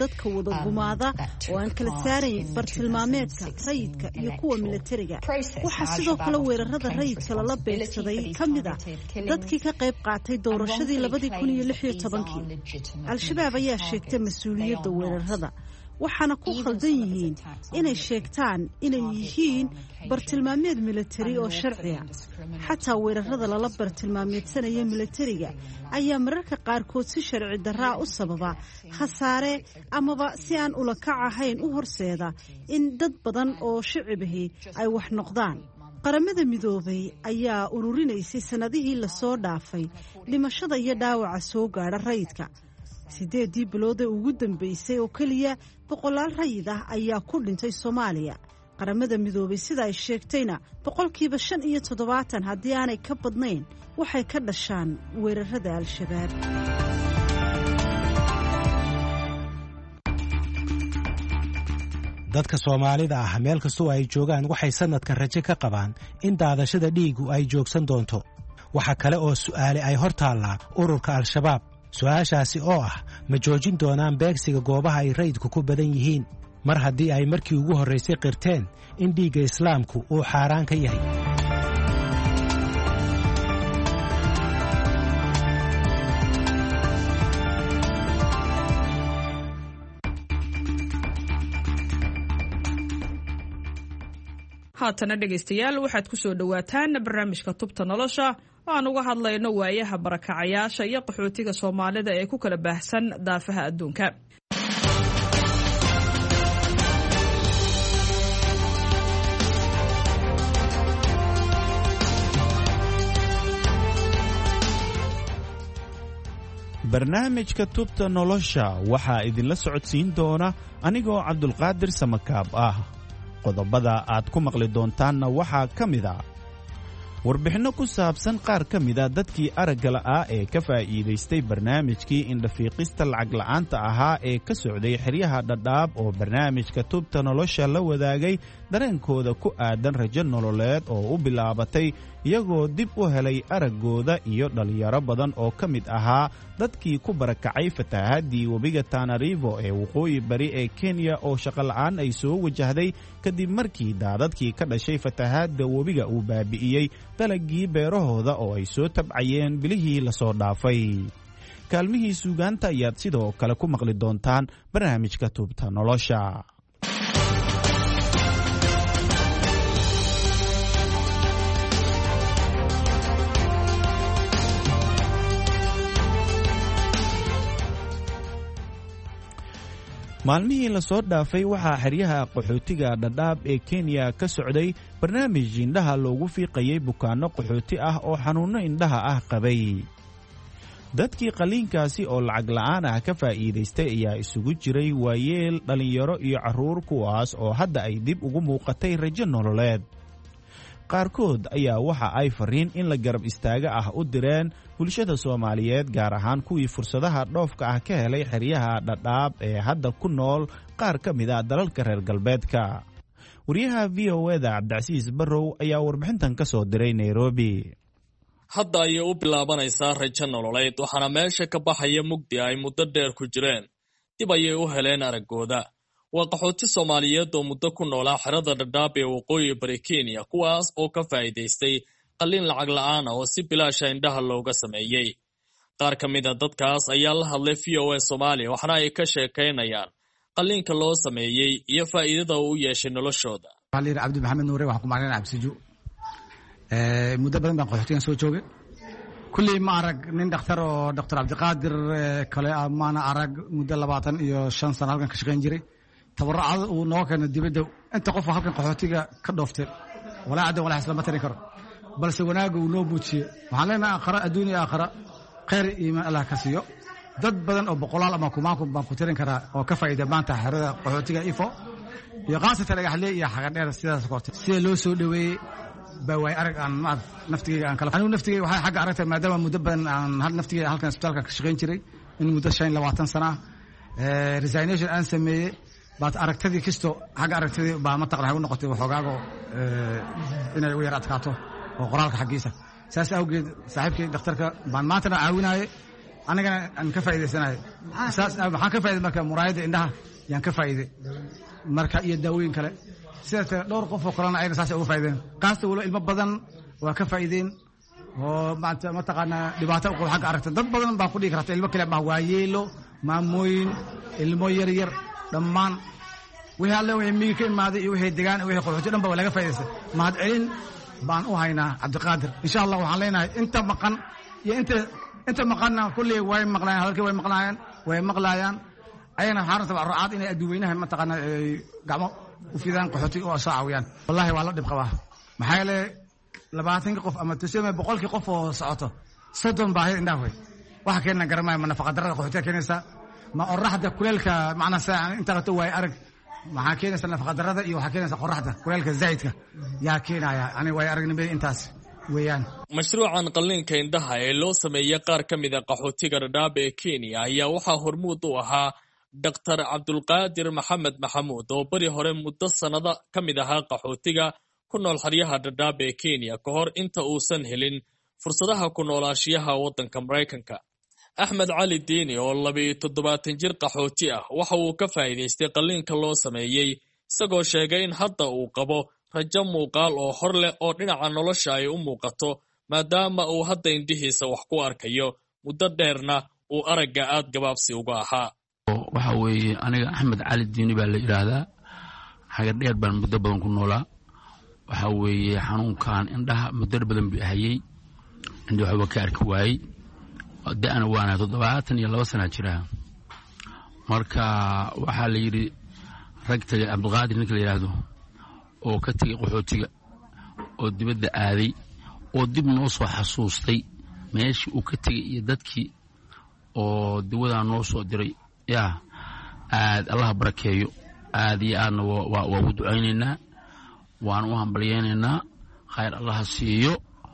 Speaker 2: mas'uuliyadda weerarada waxaana ku khaldan yihiin inay sheegtaan inay yihiin bartilmaameed militari oo sharci ah xataa weerarada lala bartilmaameedsanaya militariga ayaa mararka qaarkood si sharci darraa u sababa khasaare amaba si aan ula kac ahayn u horseeda in dad badan oo shicibahi ay wax noqdaan. qaramada midoobay ayaa ururinaysay sanadihii la soo dhaafay dhimashada iyo dhaawaca soo gaadha rayidka 8 bilood ugu dambeysay oo kaliya 100 rayid ah ayaa ku dhintay Soomaaliya. qaramada midoobay sida ay sheegtayna 75% haddii aanay ka badnayn waxay ka dhashaan weerarada al-shabaab.
Speaker 5: dadka Soomaalida ah meel kastoo ay joogaan waxay sanadkan rajo ka qabaan in daadashada dhiigu ay joogsan doonto. waxa kale oo su'aale ay hortaallaa ururka al-shabaab su'aashaasi oo ah ma joojin doonaan beegsiga goobaha ay rayidku ku badan yihiin mar haddii ay markii ugu horreysay qirteen in dhiigga islaamku uu xaaraan ka yahay.
Speaker 11: haatana dhegaystayaal waxaad ku soo dhowaataan barnaamijka tubta nolosha aan uga hadlayno waayaha barakacayaasha iyo qaxootiga Soomaalida ee ku kala baahsan daafaha adduunka.
Speaker 1: barnaamijka tubta nolosha waxaa idinla socodsiin doona anigoo Cabdulqaadir Samakaab ah. qodobada aad ku maqli doontaanna waxaa ka mid ah warbixinno ku saabsan qaar ka mida dadkii aragga la'aa ee ka faa'iidaystay barnaamijkii indhafiiqista lacag la'aanta ahaa ee ka socday xeryaha Dhadhaab oo barnaamijka tubta nolosha la wadaagay
Speaker 12: dareenkooda ku aadan rajo nololeed oo u bilaabatay iyagoo dib u helay araggooda iyo dhallinyaro badan oo ka mid ahaa dadkii ku barakacay fatahaadii webiga Tana River ee waqooyi bari ee Kenya oo shaqo la'aan ay soo wajahday kadib markii daadadkii ka dhashay fatahaadda webiga uu baabi'iyey dalagii beerahooda oo ay soo tabcayeen bilihii la soo dhaafay. kaalmihii suugaanta ayaad sidoo kale ku maqli doontaan barnaamijka Tubta Nolosha. maalmihii la soo dhaafay waxaa xeryaha qaxootiga Dadaab ee Kenya ka socday barnaamij indhaha loogu fiiqayay bukaanno qaxooti ah oo xanuunno indhaha ah qabay. dadkii qaliinkaasi oo lacag la'aan ah ka faa'iidaystay ayaa isugu jiray waayeel, dhalinyaro iyo carruur kuwaas oo hadda ay dib ugu muuqatay rajo nololeed. qaarkood ayaa waxa ay fariin in la garab istaaga ah u direen bulshada Soomaaliyeed gaar ahaan kuwii fursadaha dhoofka ah ka helay xeryaha Dadaab ee hadda ku nool qaar ka mid ah dalalka reer galbeedka. wariyaha VOA-da Cabdicasiis Barrow ayaa warbixintan ka soo diray Nairobi.
Speaker 13: hadda ayay u bilaabanaysaa rajo nololeed waxaana meesha ka baxaya mugdi ay muddo dheer ku jireen. dib ayay u heleen araggooda. waa qaxooti Soomaaliyeed oo muddo ku noolaa xerada Dadaab ee waqooyi bari Kenya kuwaas oo ka faa'iidaystay qalliin lacag la'aan oo si bilaasha indhaha looga sameeyey. qaar ka mid a dadkaas ayaa la hadlay VOA Soomaaliya waxaana ay ka sheekaynayaan qalliinka loo sameeyey iyo faa'iidada uu u yeeshay noloshooda.
Speaker 14: Xaliir Cabdi Maxamed Nuure waxaan ku macnaynaa Cabsiju. muddo badan baan qaxootigan soo joogay. kulli ma arag nin dhakhtar oo Dr. Cabdiqaadir kale amaana arag muddo 25 sano halkan ka shaqayn jiray. tabarrucada uu noo keenay dibadda inta qof halkan qaxootiga ka dhooftay walaa cadda walaa islaama tarin karo balse wanaaga uu noo buujiyey waxaan leenahay aakhira adduuniya aakhira khayr iimaan Allah ka siiyo dad badan oo boqolaal ama kumaan baan ku tirin karaa oo ka faa'iiday maanta xerada qaxootiga Ifo iyo qaasatan dhagaxle iyo xaga dheer sidaas kortay si loo soo dhaweeyay baa way arag aan ma naftigeyga aan kala anigu naftigeyga waxay xagga aragtay maadaama muddo badan aan hal naftigeyga halkan isbitaalka ka shaqayn jiray in muddo 25 sano resignation aan sameeyay baad aragtadii kisto xagga aragtadii baa ma taqaan u noqotay waxoogaag inay u yar adkaato oo qoraalka xaqiisa saas awgeed saaxiibkii dhakhtarka baan maantana caawinayay anigana aan ka faa'iideysanahay saas waxaan ka faa'iiday marka muraayada indhaha yaan ka faa'iiday marka iyo daawooyin kale sida dhowr qof oo kalena ayna saas uga faa'iideen qaasta wala ilmo badan waa ka faa'iideen oo maanta ma taqaana dhibaato u qabo xagga aragtida dad badan baa ku dhigi karta ilmo kale ma waayeelo maamooyin ilmo yar yar dhammaan wixii alle wixii miyi ka imaaday iyo wixii degaan iyo wixii qaxooti dhan baa laga faa'iideystay mahad celin baan u haynaa Cabdiqaadir insha Allah waxaan leenahay inta maqan iyo inta maqanna kulli way maqlayaan halkii way maqlayaan ayna xarunta rucaad inay adduweynaha ma taqaana gacmo u fidaan qaxooti oo soo caawiyaan wallahi waa la dhib qabaa maxaa yeelay 20 qof ama 100 qof oo socoto 30 baa indhaha way waxa keenna garmaay ma nafaqa darada qaxootiga keenaysa ma oraxda kuleelka macna saacan inta qato way arag maxaa keenaysa nafaqa darada iyo waxa keenaysa qoraxda kuleelka zaidka yaa keenaya ani way aragnimada intaas weeyaan.
Speaker 13: mashruucan qalliinka indhaha ee loo sameeyay qaar ka mid ah qaxootiga Dadaab ee Kenya ayaa waxaa hormuud u ahaa Dr. Cabdulqaadir Maxamed Maxamuud oo bari hore muddo sanado ka mid ahaa qaxootiga ku nool xeryaha Dadaab ee Kenya ka hor inta uusan helin fursadaha ku noolaashiyaha waddanka Mareykanka. Axmed Cali Diini oo 27 jir qaxooti ah waxa uu ka faa'iidaystay qalliinka loo sameeyay isagoo sheegay in hadda uu qabo rajo muuqaal oo hor leh oo dhinaca nolosha ay u muuqato maadaama uu hadda indhihiisa wax ku arkayo muddo dheerna uu aragga aad gabaabsi uga ahaa.
Speaker 15: waxa weeye aniga Axmed Cali Diini baa la yiraahdaa xaga dheer baan muddo badan ku noolaa waxa weeye xanuunkan indhaha muddo badan bi ahayay indhaha waxba ka arki waayay da'ana waana 72 sano jira marka waxa la yiri ragtaga Cabdiqaadir ninka la yiraahdo oo ka tagay qaxootiga oo dibadda aaday oo dib noo soo xasuustay meeshii uu ka tagay iyo dadkii oo dawada noo soo diray yaa aad Allah barakeeyo aad iyo aadna waa u ducaynaynaa waan u hambalyeynaa khayr Allah siiyo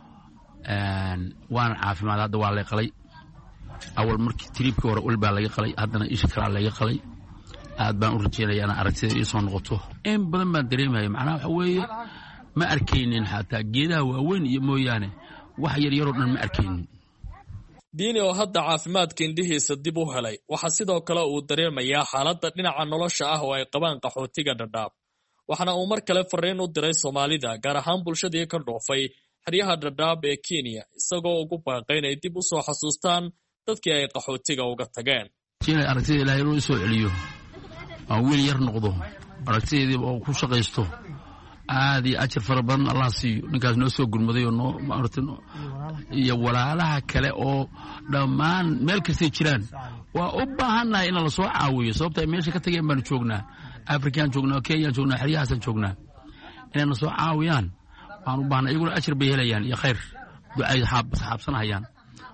Speaker 15: waan caafimaad hadda waa la qalay awal markii tripkii hore ulbaa laga qalay haddana isha kala laga qalay aad baan u rajeynaya inaan aragtida ii soo noqoto in badan baan dareemaya macnaha waxa weeye ma arkaynin xataa geedaha waaweyn iyo mooyaane wax yaryaroo dhan ma arkaynin
Speaker 13: diini oo hadda caafimaadka indhihiisa dib u helay waxaa sidoo kale uu dareemayaa xaaladda dhinaca nolosha ah oo ay qabaan qaxootiga Dadaab waxaana uu mar kale fariin u diray Soomaalida gaar ahaan bulshadii ka dhoofay xeryaha Dadaab ee Kenya isagoo ugu baaqay inay dib u soo xasuustaan dadkii ay qaxootiga uga tageen
Speaker 15: inay aragtida Ilaahay inuu soo celiyo aan wiil yar noqdo aragtidii oo ku shaqaysto aad iyo ajir fara badan Allah siiyo ninkaas noo soo gurmaday oo noo maartino iyo walaalaha kale oo dhammaan meel kasta jiraan waa u baahanahay in la soo caawiyo sababtoo meesha ka tageen baan joognaa Afrikaan joognaa Kenya joognaa xeryahaas joognaa inay soo caawiyaan aan u baahanahay iyaguna ajir bay helayaan iyo khayr ducay xaabsanayaan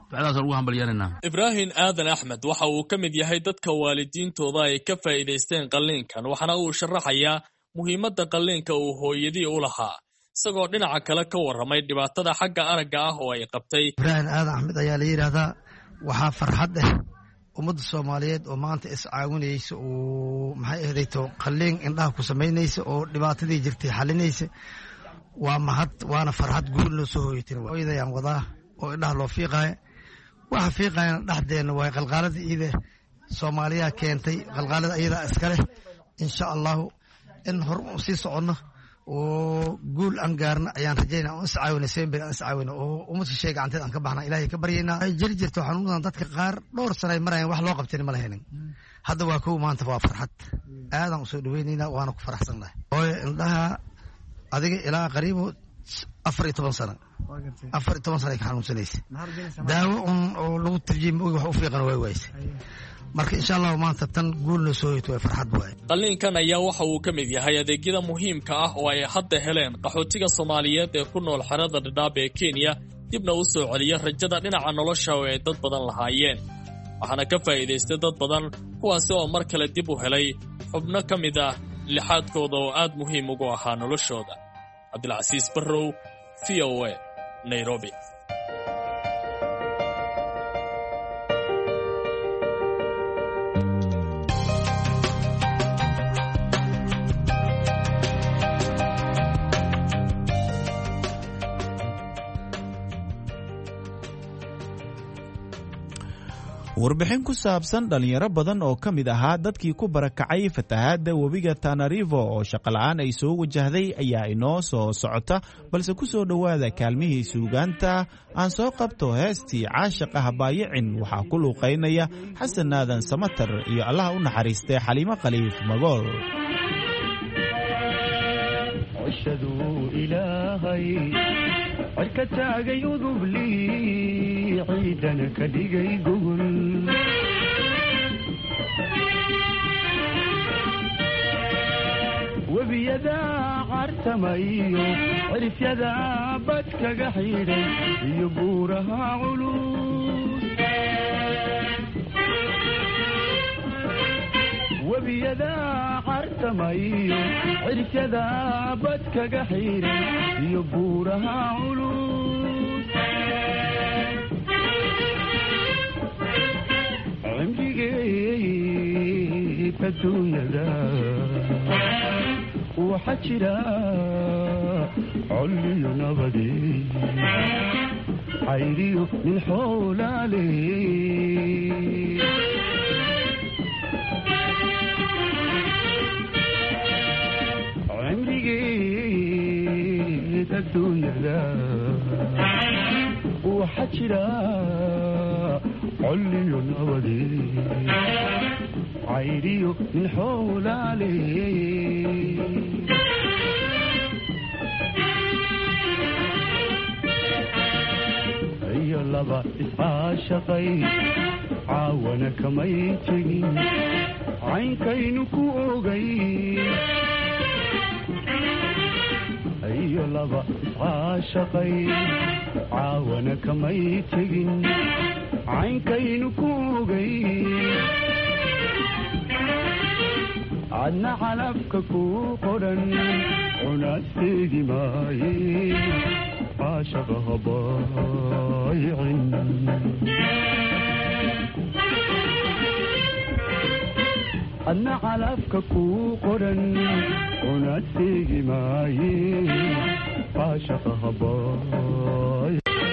Speaker 13: Ibrahim Aadan Axmed waxa uu ka mid yahay dadka waalidiintooda ay ka faa'iideysteen qalliinkan waxaana uu sharaxayaa muhiimadda qalliinka uu hooyadii u lahaa isagoo dhinaca kale ka warramay dhibaatada xagga aragga ah oo ay qabtay
Speaker 16: Ibrahim Aadan Axmed ayaa la yiraahdaa waxaa farxad ah ummadda Soomaaliyeed oo maanta is caawinaysa oo maxay ahaydto qalliin indhaha ku sameynaysa oo dhibaatadii jirtay xalinaysa waa mahad waana farxad guul loo soo hooyatay hooyadayaan wadaa oo indhaha loo fiiqayo waxa fiiqayna dhaxdeena way qalqaalada iyada Soomaaliya keentay qalqaalada iyada iska leh insha Allah in hor u sii socono oo guul aan gaarna ayaan rajeynaa oo iscaawina seenbir aan iscaawina oo umad shisheey gacanteed aan ka baxna Ilaahay ka baryeynaa ay jirto xanuunan dadka qaar dhowr sano ay marayaan wax loo qabteen ma lahayn hadda waa koow maanta waa farxad aadan u soo dhaweynayna waana ku faraxsanahay oo indhaha adiga ilaa qariibo 14 sano 14 sano ay xanuunsanaysa daawo oo lagu tarjimo wax u fiiqan way wayse marka insha Allah maanta tan guulna soo yeeto way farxad way
Speaker 13: qalliinkan ayaa waxa uu ka mid yahay adeegyada muhiimka ah oo ay hadda heleen qaxootiga Soomaaliyeed ee ku nool xerada Dadaab ee Kenya dibna u soo celiya rajada dhinaca nolosha oo ay dad badan lahaayeen waxaana ka faa'iideystay dad badan kuwaas oo mar kale dib u helay xubno ka mid ah lixaadkooda oo aad muhiim ugu ahaa noloshooda Abdulcasiis Barrow VOA Nairobi
Speaker 12: warbixin ku saabsan dhalinyaro badan oo ka mid ahaa dadkii ku barakacay fatahaadda webiga Tana River oo shaqo la'aan ay soo wajahday ayaa inoo soo socota balse ku soo dhowaada kaalmihii suugaanta aan soo qabto heestii caashiqa habaayicin waxaa ku luuqaynaya xasan aadan samatar iyo allaha u naxariistay xaliimo khaliif magool
Speaker 17: cirka taagay udubli ciidana ka dhigay gogol webiyada cartamayo cirifyada bad kaga xidhay iyo buuraha culus webiyada cartamayo cirifyada bad kaga xidhay iyo buuraha culus cimrigeed adduunyada waxaa jira colliyo nabade cayriyo nin xoolaale cimrigeed adduunyada waxaa jira colliyo nabade cayriyo nin xoolaale iyo laba iscaashaqay caawana kamay tegin caynkaynu ku ogay iyo laba iscaashaqay caawana kamay tegin caynkaynu ku ogay adna calafka ku qoran cunaasteegi maaye caashaqa habaayicin adna calafka kuu qoran una seegi maaye caashaqa habaay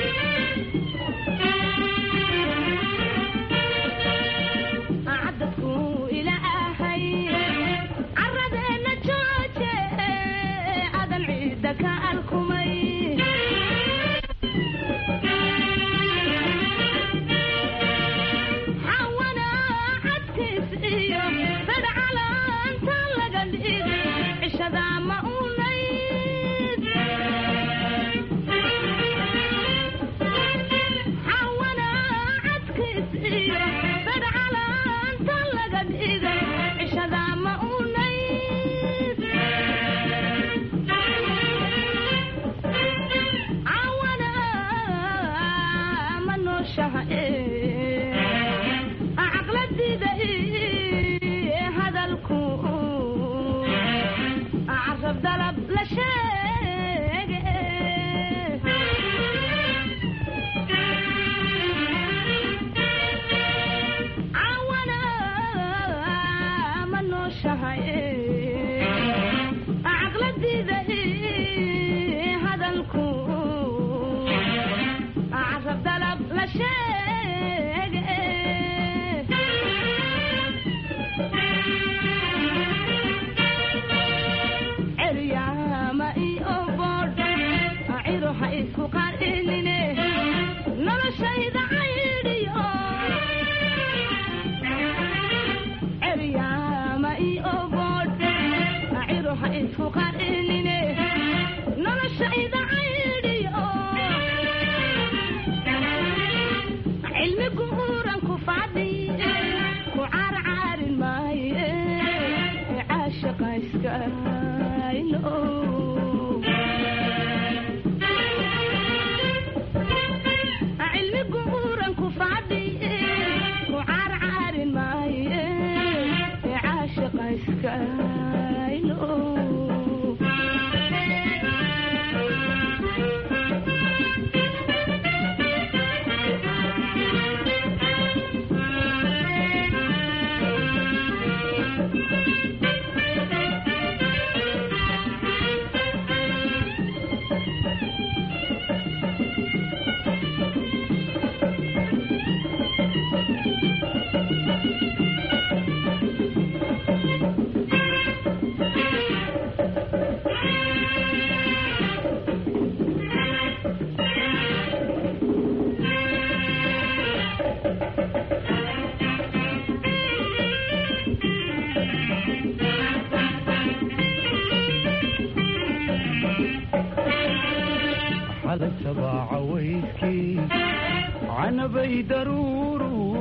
Speaker 17: عنبي درورو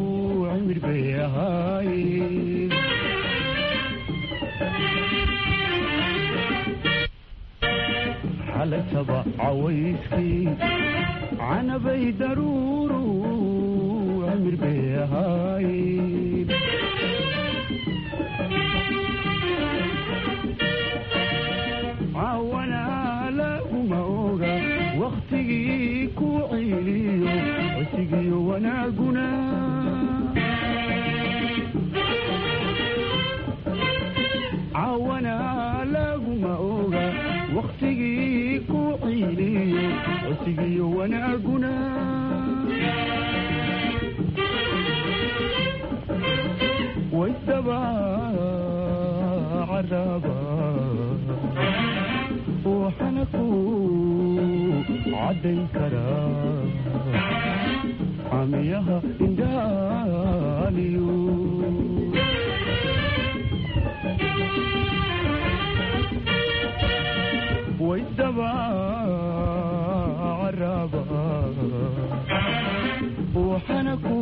Speaker 17: عمر بيهاي على سبع عويسكي عنبي درورو عمر بيهاي عوانا لا وموغا واختي كوعيليو وسيقي وانا قنا عوانا لا وموغا واختي كوعيليو وسيقي وانا قنا والدبا عذابا وحنكو عدن كرا عميها انداليو والدبا عرابا وحنكو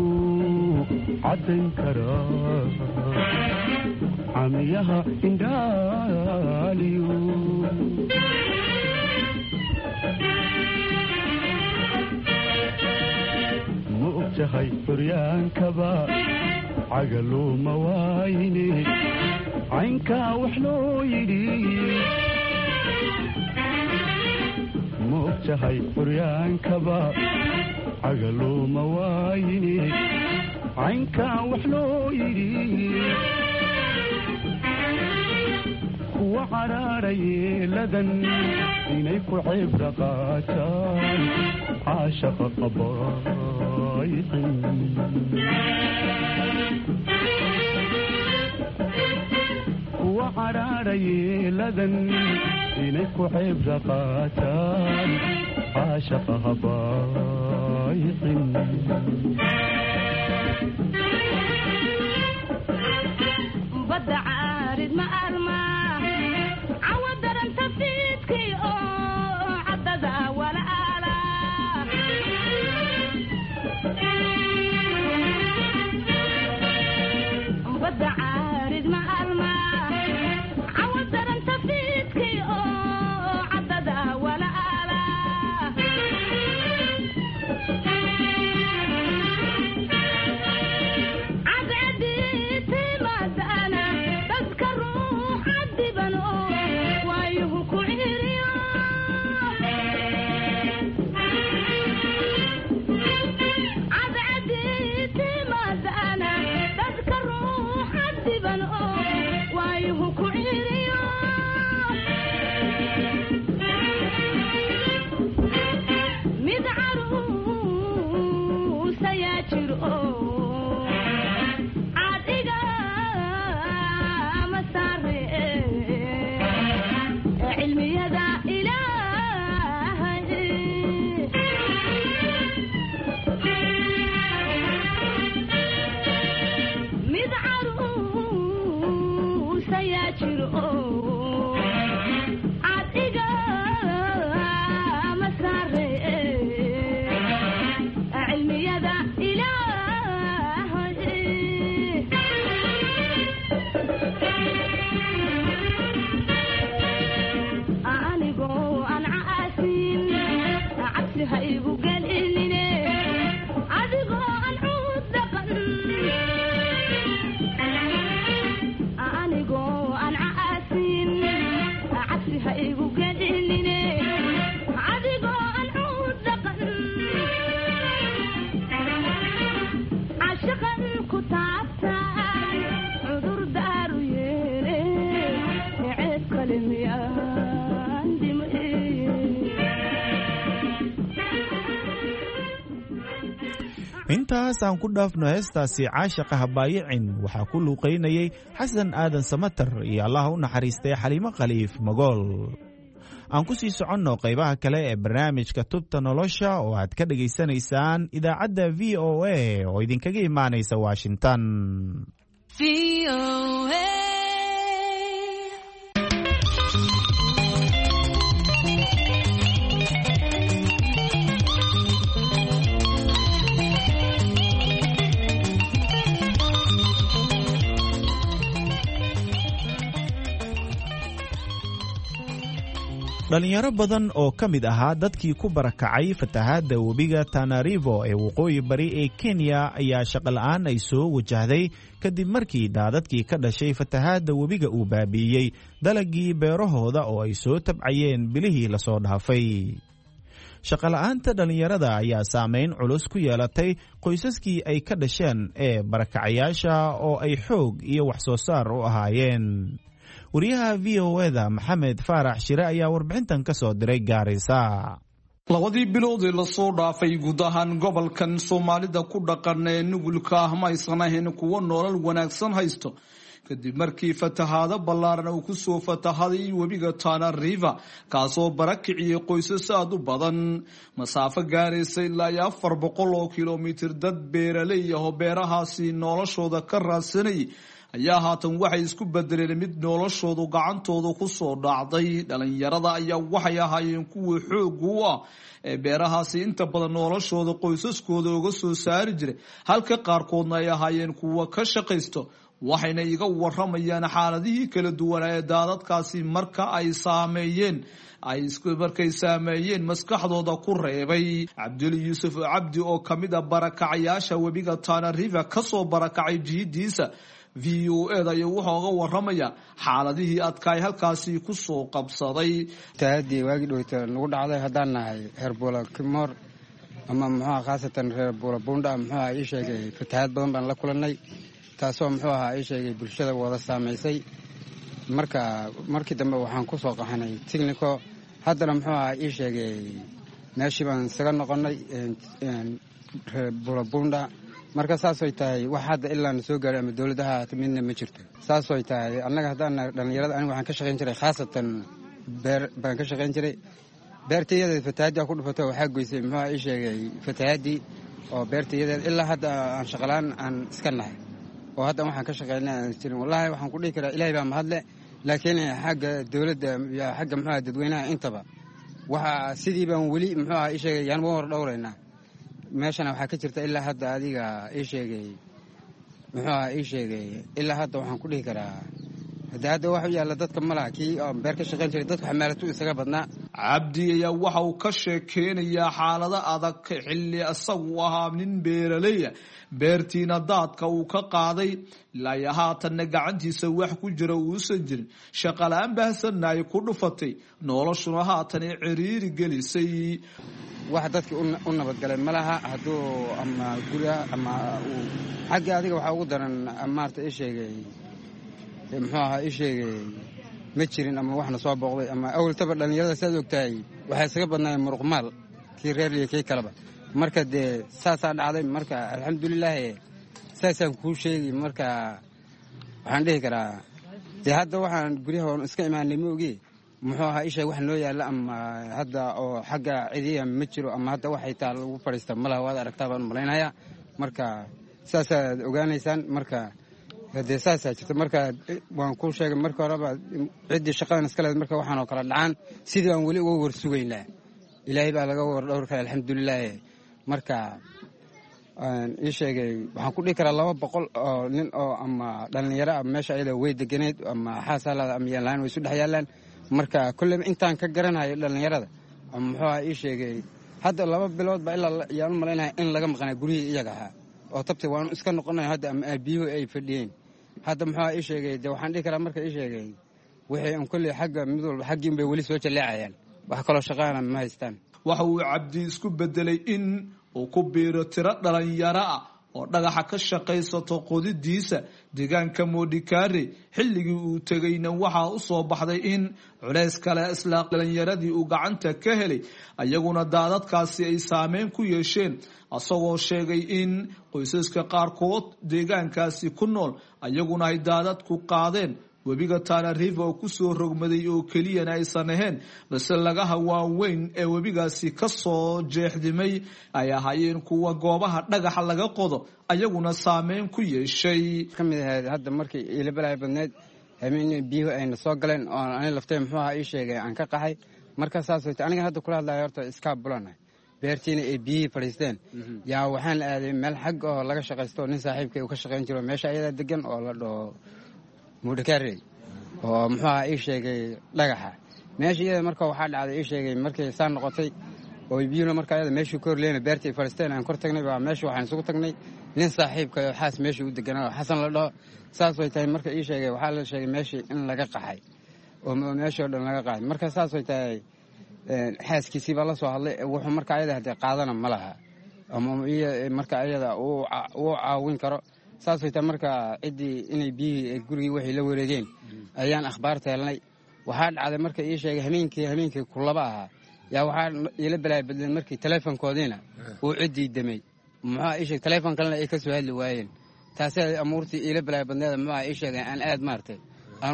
Speaker 17: عدن كرا عميها انداليو مؤتهي فريان كبا عقلو موايني عينكا وحلو يدي مؤتهي فريان كبا xagalooma waayine caynkaa wax loo yidhi kuwa caraara yeeladan inay ku cibra qaataan caashaqa qabaaycin kuwa caraara yeeladan inay ku cibra qaataan caashaqa habaaycin
Speaker 18: badda caarid ma arma cawadaranta fiidkii oo caddada walaala badda caarid ma arma cawadaranta fiidkii oo caddada walaala
Speaker 12: intaas aan ku dhaafno heestaasi caashaqa habaayicin waxaa ku luuqaynayay xasan aadan samatar iyo allaha u naxariistay xaliimo khaliif magool. aan ku sii soconno qaybaha kale ee barnaamijka tubta nolosha oo aad ka dhegaysanaysaan idaacadda v o a oo idinkaga imaanaysa washington. dhalinyaro badan oo ka mid ahaa dadkii ku barakacay fatahaadda webiga Tana River ee waqooyi bari ee Kenya ayaa shaqo la'aan ay soo wajahday kadib markii daadadkii ka dhashay fatahaadda webiga uu baabi'iyey dalagii beerahooda oo ay soo tabcayeen bilihii la soo dhaafay. shaqo la'aanta dhalinyarada ayaa saameyn culus ku yeelatay qoysaskii ay ka dhasheen ee barakacayaasha oo ay xoog iyo wax soo saar u ahaayeen. wariyaha v o da maxamed faarax shire ayaa warbixintan ka soo diray Gaarisa.
Speaker 19: labadii bilood ee lasoo dhaafay guud ahaan gobolkan Soomaalida ku dhaqan ee nugulka ah ma aysan ahayn kuwo nolol wanaagsan haysto kadib markii fatahaado ballaaran uu ku soo fatahaday webiga Tana River kaasoo barakiciyay qoysas aad u badan masaafo gaaraysa ilaa 400 oo kiiloomitir dad beeraley ah beerahaasi noloshooda ka raadsanay ayaa haatan waxay isku bedeleen mid noloshoodu gacantooda ku soo dhacday. dhalinyarada ayaa waxay ahaayeen kuwa xoog u ah ee beerahaasi inta badan noloshooda qoysaskooda uga soo saari jiray halka qaarkoodna ay ahaayeen kuwa ka shaqaysto waxayna iga waramayaan xaaladihii kala duwan ee daadadkaasi marka ay saameeyeen maskaxdooda ku reebay. Cabduli Yuusuf Cabdi oo kamid ah barakacayaasha webiga Tana River kasoo barakacay jiidiisa v o da ayaa wuxuu uga waramaya xaaladihii adkaay halkaasi ku soo qabsaday.
Speaker 20: taadii waagi dhowta nagu dhacday haddaan nahay heer Boolakimoor ama muxuu ahaa khaasatan reer buulabunda muxuu ahaa ii sheegay fatahaad badan baan la kulannay taasoo muxuu ahaa ii sheegay bulshada wada saamaysay marka markii dambe waxaan ku soo qaxanay tignico haddana muxuu ahaa ii sheegay meeshii baan isaga noqonnay reer buulabunda marka saasay tahay wax hadda ilaa na soo gaaray ama dowladaha midna ma jirto saasay tahay annaga haddaan dhallinyarada aniga waxaan ka shaqayn jiray khaasatan beer baan ka shaqayn jiray beertayadeed fatahaadii ku dhufatay waxaa goysay muxuu ii sheegay fatahaadii oo beertayadeed ilaa hadda aan shaqalaan aan iska nahay oo hadda waxaan ka shaqaynay aan jirin wallaahi waxaan ku dhihi karaa ilaahay baa mahadle laakiin xagga dowladda iyo xagga muxuu dadweynaha intaba waxa sidii baan weli muxuu ii sheegay yaan war dhowraynaa meeshana waxaa ka jirta ilaa hadda adiga ii sheegay muxuu ii sheegay ilaa hadda waxaan ku dhihi karaa hadda wax u yaalla dadka malaha kii oo beer ka shaqayn jiray dadku xamaalatu isaga badnaa
Speaker 19: cabdi ayaa waxa uu ka sheekeynayaa xaalado adag xilli isagu ahaa nin beeraleya beertiina daadka uu ka qaaday ilaa haatanna gacantiisa wax ku jira uusan jirin shaqalaan baahsanna ay ku dhufatay noloshuna haatan ay ciriiri gelisay
Speaker 20: wax dadkii u nabadgalay malaha hadduu ama guriga ama xagga adiga waxaa ugu daran maarta ii sheegay muxuu ahaa ii sheegay ma jirin ama waxna soo booqday ama awaltaba dhallinyarada sidaad ogtahay waxay isaga badnaayeen muruqmaal kii reer iyo kii kaleba marka dee saasaa dhacday marka alxamdulilaahi saasaan kuu sheegi marka waxaan dhihi karaa dee hadda waxaan guryaha iska imaanay ma ogi muxuu ahaa ii sheeg wax noo yaalla ama hadda oo xagga cidiya ma jiro ama hadda waxay taa lagu fadhiista malaha waad aragtaa baan malaynayaa marka saasaad ogaanaysaan marka dee saasaa jirta marka waan kuu sheegay marka horeba ciddii shaqadan iska leed marka waxaanoo kala dhacaan sidii baan weli uga war sugaynaa ilaahay baa laga war dhowr kale alxamdulilaahi marka ii sheegay waxaan ku dhihi karaa 200 oo nin oo ama dhallinyaro ah meesha ayada way deganeed ama xaasalaada ama yaalaan way isu dhex yaalaan marka kulleyba intaan ka garanayo dhallinyarada muxuu ahaa ii sheegay hadda 2 bilood baa ilaa yaan u malaynayaa in laga maqnaa guryihii iyaga ahaa oo tabtay waanu iska noqonay hadda ama aabiyuhu ay fadhiyeen hadda muxuu ii sheegay dee waxaan dhihi karaa marka ii sheegay wixii aan kulley xagga mid walba xaggiin bay weli soo jaleecayaan wax kaloo shaqaana ma haystaan
Speaker 19: waxa uu cabdi isku bedelay in uu ku biiro tiro dhalinyaro ah oo dhagaxa ka shaqaysato qodidiisa deegaanka Modikari xilligii uu tagayna waxa u soo baxday in culays kale isla dhalinyaradii uu gacanta ka helay ayaguna daadadkaasi ay saameyn ku yeesheen asagoo sheegay in qoysaska qaarkood deegaankaasi ku nool ayaguna ay daadadku qaadeen webiga Tana River oo ku soo rogmaday oo keliyana aysan ahayn balse laga hawaaweyn ee webigaasi ka soo jeexdimay ay ahaayeen kuwa goobaha dhagaxa laga qodo ayaguna saameyn ku yeeshay
Speaker 20: kamid ahayd hadda markii ila balay badneed habeen biyo ayna soo galeen oo aan laftay muxuu ahaa ii sheegay aan ka qaxay marka saasoo aniga hadda kula hadlayo horta iska bulana beertiina ay biyo fariisteen yaa waxaan aaday meel xag oo laga shaqaysto nin saaxiibkay uu ka shaqayn jiro meesha ayada degan oo la dhoo Modikari oo muxuu ahaa ii sheegay dhagaxa meesha iyada marka waxaa dhacday ii sheegay markay saan noqotay oo biyuuna marka ayada meeshii kor leena beertii fariisteen aan kor tagnay baa meesha waxaan isugu tagnay nin saaxiibka oo xaas meeshii u deganaa xasan la dhaho saas way tahay marka ii sheegay waxaa la sheegay meeshii in laga qaxay oo meeshii oo dhan laga qaxay marka saas way tahay xaaskiisii baa la soo hadlay wuxuu marka ayada hadda qaadana ma laha ama marka ayada uu caawin karo saas way tahay marka ciddii inay biyihii gurigii waxay la wareegeen ayaan akhbaarta helnay waxaa dhacday marka ii sheegay habeenkii kulaba ahaa yaa waxaa ila balaa badleen markii teleefonkoodiina uu ciddii damay muxuu ii sheegay teleefon kalena ay ka soo hadli waayeen taasay amuurtii ila balaa badneeda muxuu ii sheegay aan aad maartay aan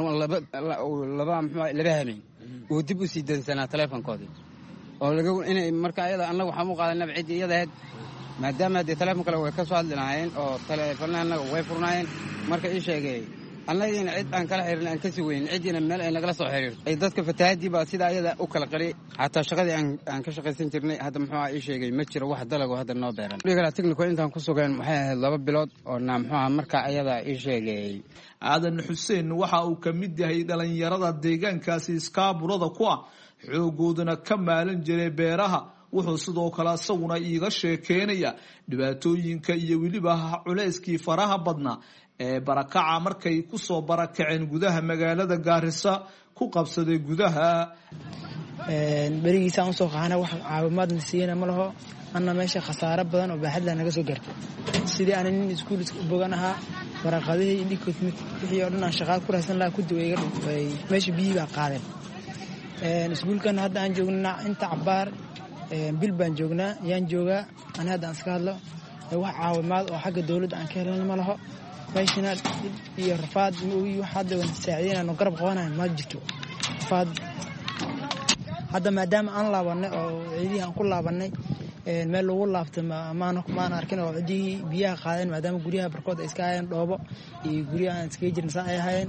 Speaker 20: laba habeen uu dib u sii dansanaa teleefonkoodii oo inay marka ayada annaga waxaan u qaadanaba ciddii iyada ahayd maadaama dee teleefon kale way ka soo hadli lahaayeen oo teleefonna annaga way furnaayeen marka ii sheegay annagiina cid aan kala xiriirin aan kasii weynin ciddiina meel ay nagala soo xiriirto ay dadka fatahaadii baa sida ayada u kala qariyay xataa shaqadii aan ka shaqaysan jirnay hadda muxuu ii sheegay ma jiro wax dalagoo hadda noo beeran dhigala technico intaan ku sugeen waxay ahayd 2 bilood oo muxuu marka ayada ii sheegay
Speaker 19: aadan xuseen waxa uu ka mid yahay dhalinyarada deegaankaasi iskaaburada ku ah xoogoodana ka maalan jiray beeraha wuxuu sidoo kale asaguna iiga sheekeynaya dhibaatooyinka iyo weliba culayskii faraha badnaa ee barakaca markay ku soo barakaceen gudaha magaalada Gaarisa ku qabsaday gudaha
Speaker 21: barigiisa aan soo qaxana wax caawimaad siina ma laho anna meesha khasaaro badan oo baaxad leh naga soo gaartay sidii aan nin iskuul bogan ahaa waraqadihii indhikood wixii oo dhan aan shaqaad ku raadsan lahaa kudi way iga dhintay meesha biyihii baa qaadeen iskuulkan hadda aan joognaa inta cabaar bil baan joognaa yaan joogaa ani hadda aan iska hadlo wax caawimaad oo xagga dowladda aan ka helana ma laho meeshana iyo rafaad wax hadda waan saacideynayno garab qabanayn ma jirto rafaad hadda maadaama aan laabanay oo ciidihii aan ku laabanay meel lagu laabto maan arkin oo ciidihii biyaha qaadeen maadaama guryaha barkood ay iska hayeen dhoobo iyo guryaha aan iskaga jirna saa ay hayeen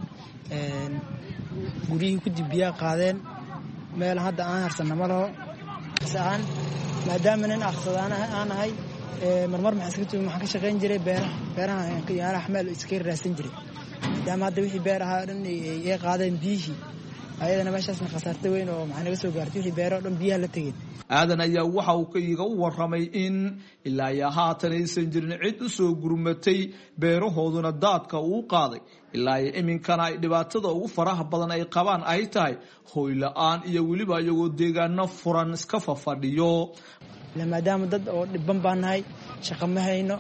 Speaker 21: guryihii kudib biyaha qaadeen meel hadda aan harsana ma laho aan maadaama nin aqsadaan aan ahay marmar maxaan ka shaqayn jiray beeraha yaalaha meel iska raadsan jiray maadaama hadda wixii beer ahaa dhan ay qaadeen biyihii ayadana meeshaasna khasaarta weyn oo maxaa naga soo gaartay wixii beero dhan biyaha la tegeen
Speaker 19: aadan ayaa waxa uu ka iga warramay in ilaa iyo haatan aysan jirin cid u soo gurmatay beerahooduna daadka uu qaaday ilaa iyo iminkana ay dhibaatada ugu faraha badan ay qabaan ay tahay hooy la-aan iyo weliba iyagoo deegaano furan iska fafadhiyo
Speaker 21: maadaama dad oo dhibban baan nahay shaqo ma hayno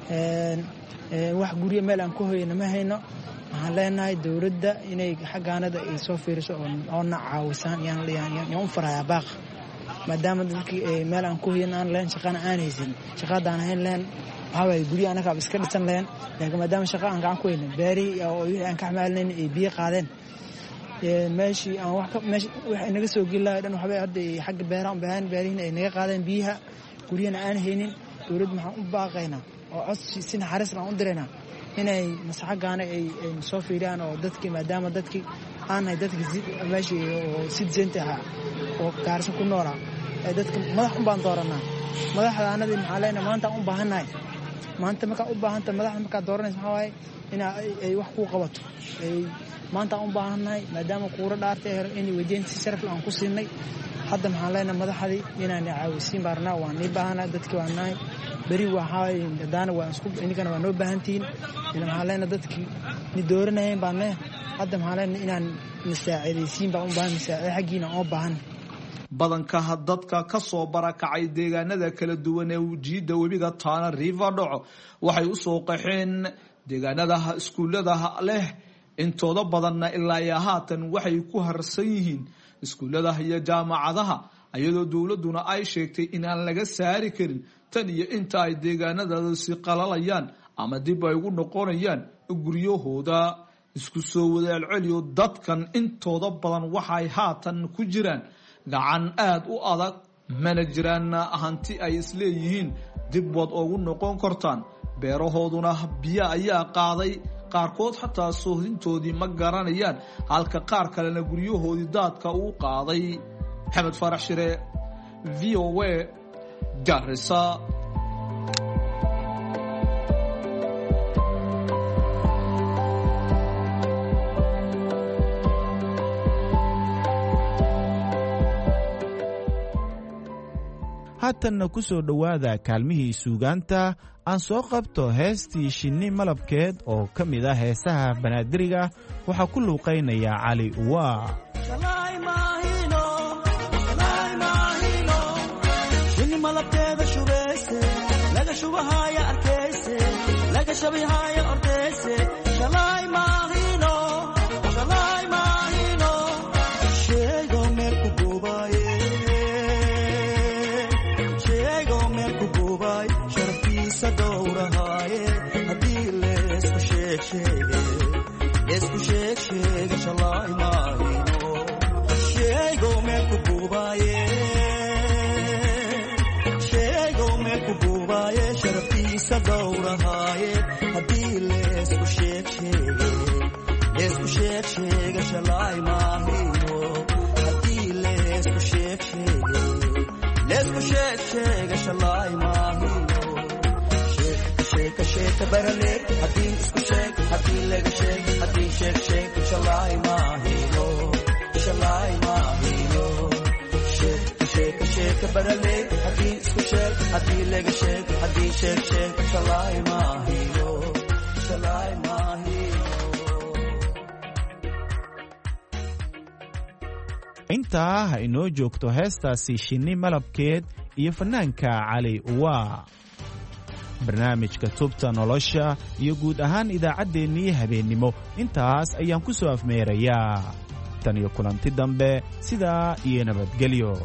Speaker 21: wax guryo meel aan ku hoyna ma hayno waxaan leenahay dowladda inay xaggaanada ay soo fiiriso oona caawisaan yaan u farayaa baaq maadaama dadkii meel aan ku hoyan aan leen shaqana aan haysan shaqadaan hayn leen waxaa waaye guryo anagaaba iska dhisan leen laakiin maadaama shaqa aan gacan ku haynin beerihii oo wixii aan ka xamaalinayn ay biyo qaadeen meeshii aan waxay naga soo geli lahay dhan waxbay hadda xagga beeraha baahan beerihiina ay naga qaadeen biyaha guryana aan haynin dowladda maxaan u baaqaynaa oo codsi si naxariisna aan u diraynaa inay masaxagaana ay soo fiiriyaan oo dadkii maadaama dadkii aan nahay dadkii meeshii oo citizenka ahaa oo gaarso ku noolaa dadka madax un baan dooranaa madaxdaanadii maxaa leenahay maanta aan u baahannahay maanta markaa u baahantahay madaxda markaad dooranaysa maxaa waaye ay wax kuu qabato maanta aan u baahannahay maadaama kuura dhaarta inay weydiin si sharaf aan ku siinay hadda maxaan leenahay madaxdii inaan caawisiin baarnaa waan nii baahannahay dadkii waan nahay beri waxaa hadaana waa isku ininkana waa noo baahantihiin maxaan leenahay dadkii ni dooranayeen baan ne hadda maxaan leenahay inaan masaacidaysiin baan u baahan masaacid xaggiina oo baahan
Speaker 19: badanka dadka ka soo barakacay deegaanada kala duwan ee jiida webiga Tana River dhaco waxay u soo qaxeen deegaanada iskuulada leh intooda badanna ilaa iyo haatan waxay ku harsan yihiin iskuulada iyo jaamacadaha ayadoo dawladuna ay sheegtay in aan laga saari karin tan iyo inta ay deegaanadaasi qalalayaan ama dib ay ugu noqonayaan guryahooda isku soo wadaal celiyo dadkan intooda badan waxay haatan ku jiraan gacan aad u adag mana jiraan hanti ay isleeyihiin dib wad ugu noqon kartaan beerahooduna biyo ayaa qaaday qaarkood xataa soohintoodii ma garanayaan halka qaar kalena guryahoodii daadka uu qaaday maxamed farax shire VOA Garissa
Speaker 12: haatanna ku soo dhowaada kaalmihii suugaanta aan soo qabto heestii shinni malabkeed oo ka mid ah heesaha banaadiriga waxaa ku luuqaynaya cali uwaa intaa ha inoo joogto heestaasi shinni malabkeed iyo fannaanka cali uwa barnaamijka tubta nolosha iyo guud ahaan idaacaddeenii habeennimo intaas ayaan ku soo afmeerayaa tan iyo kulanti dambe sidaa iyo nabadgelyo.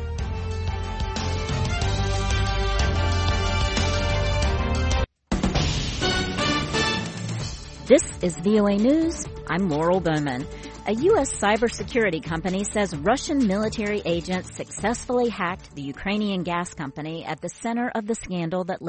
Speaker 3: This is VOA News. I'm Laurel Bowman. A U.S. cybersecurity company says Russian military agents successfully hacked the Ukrainian gas company at the center of the scandal that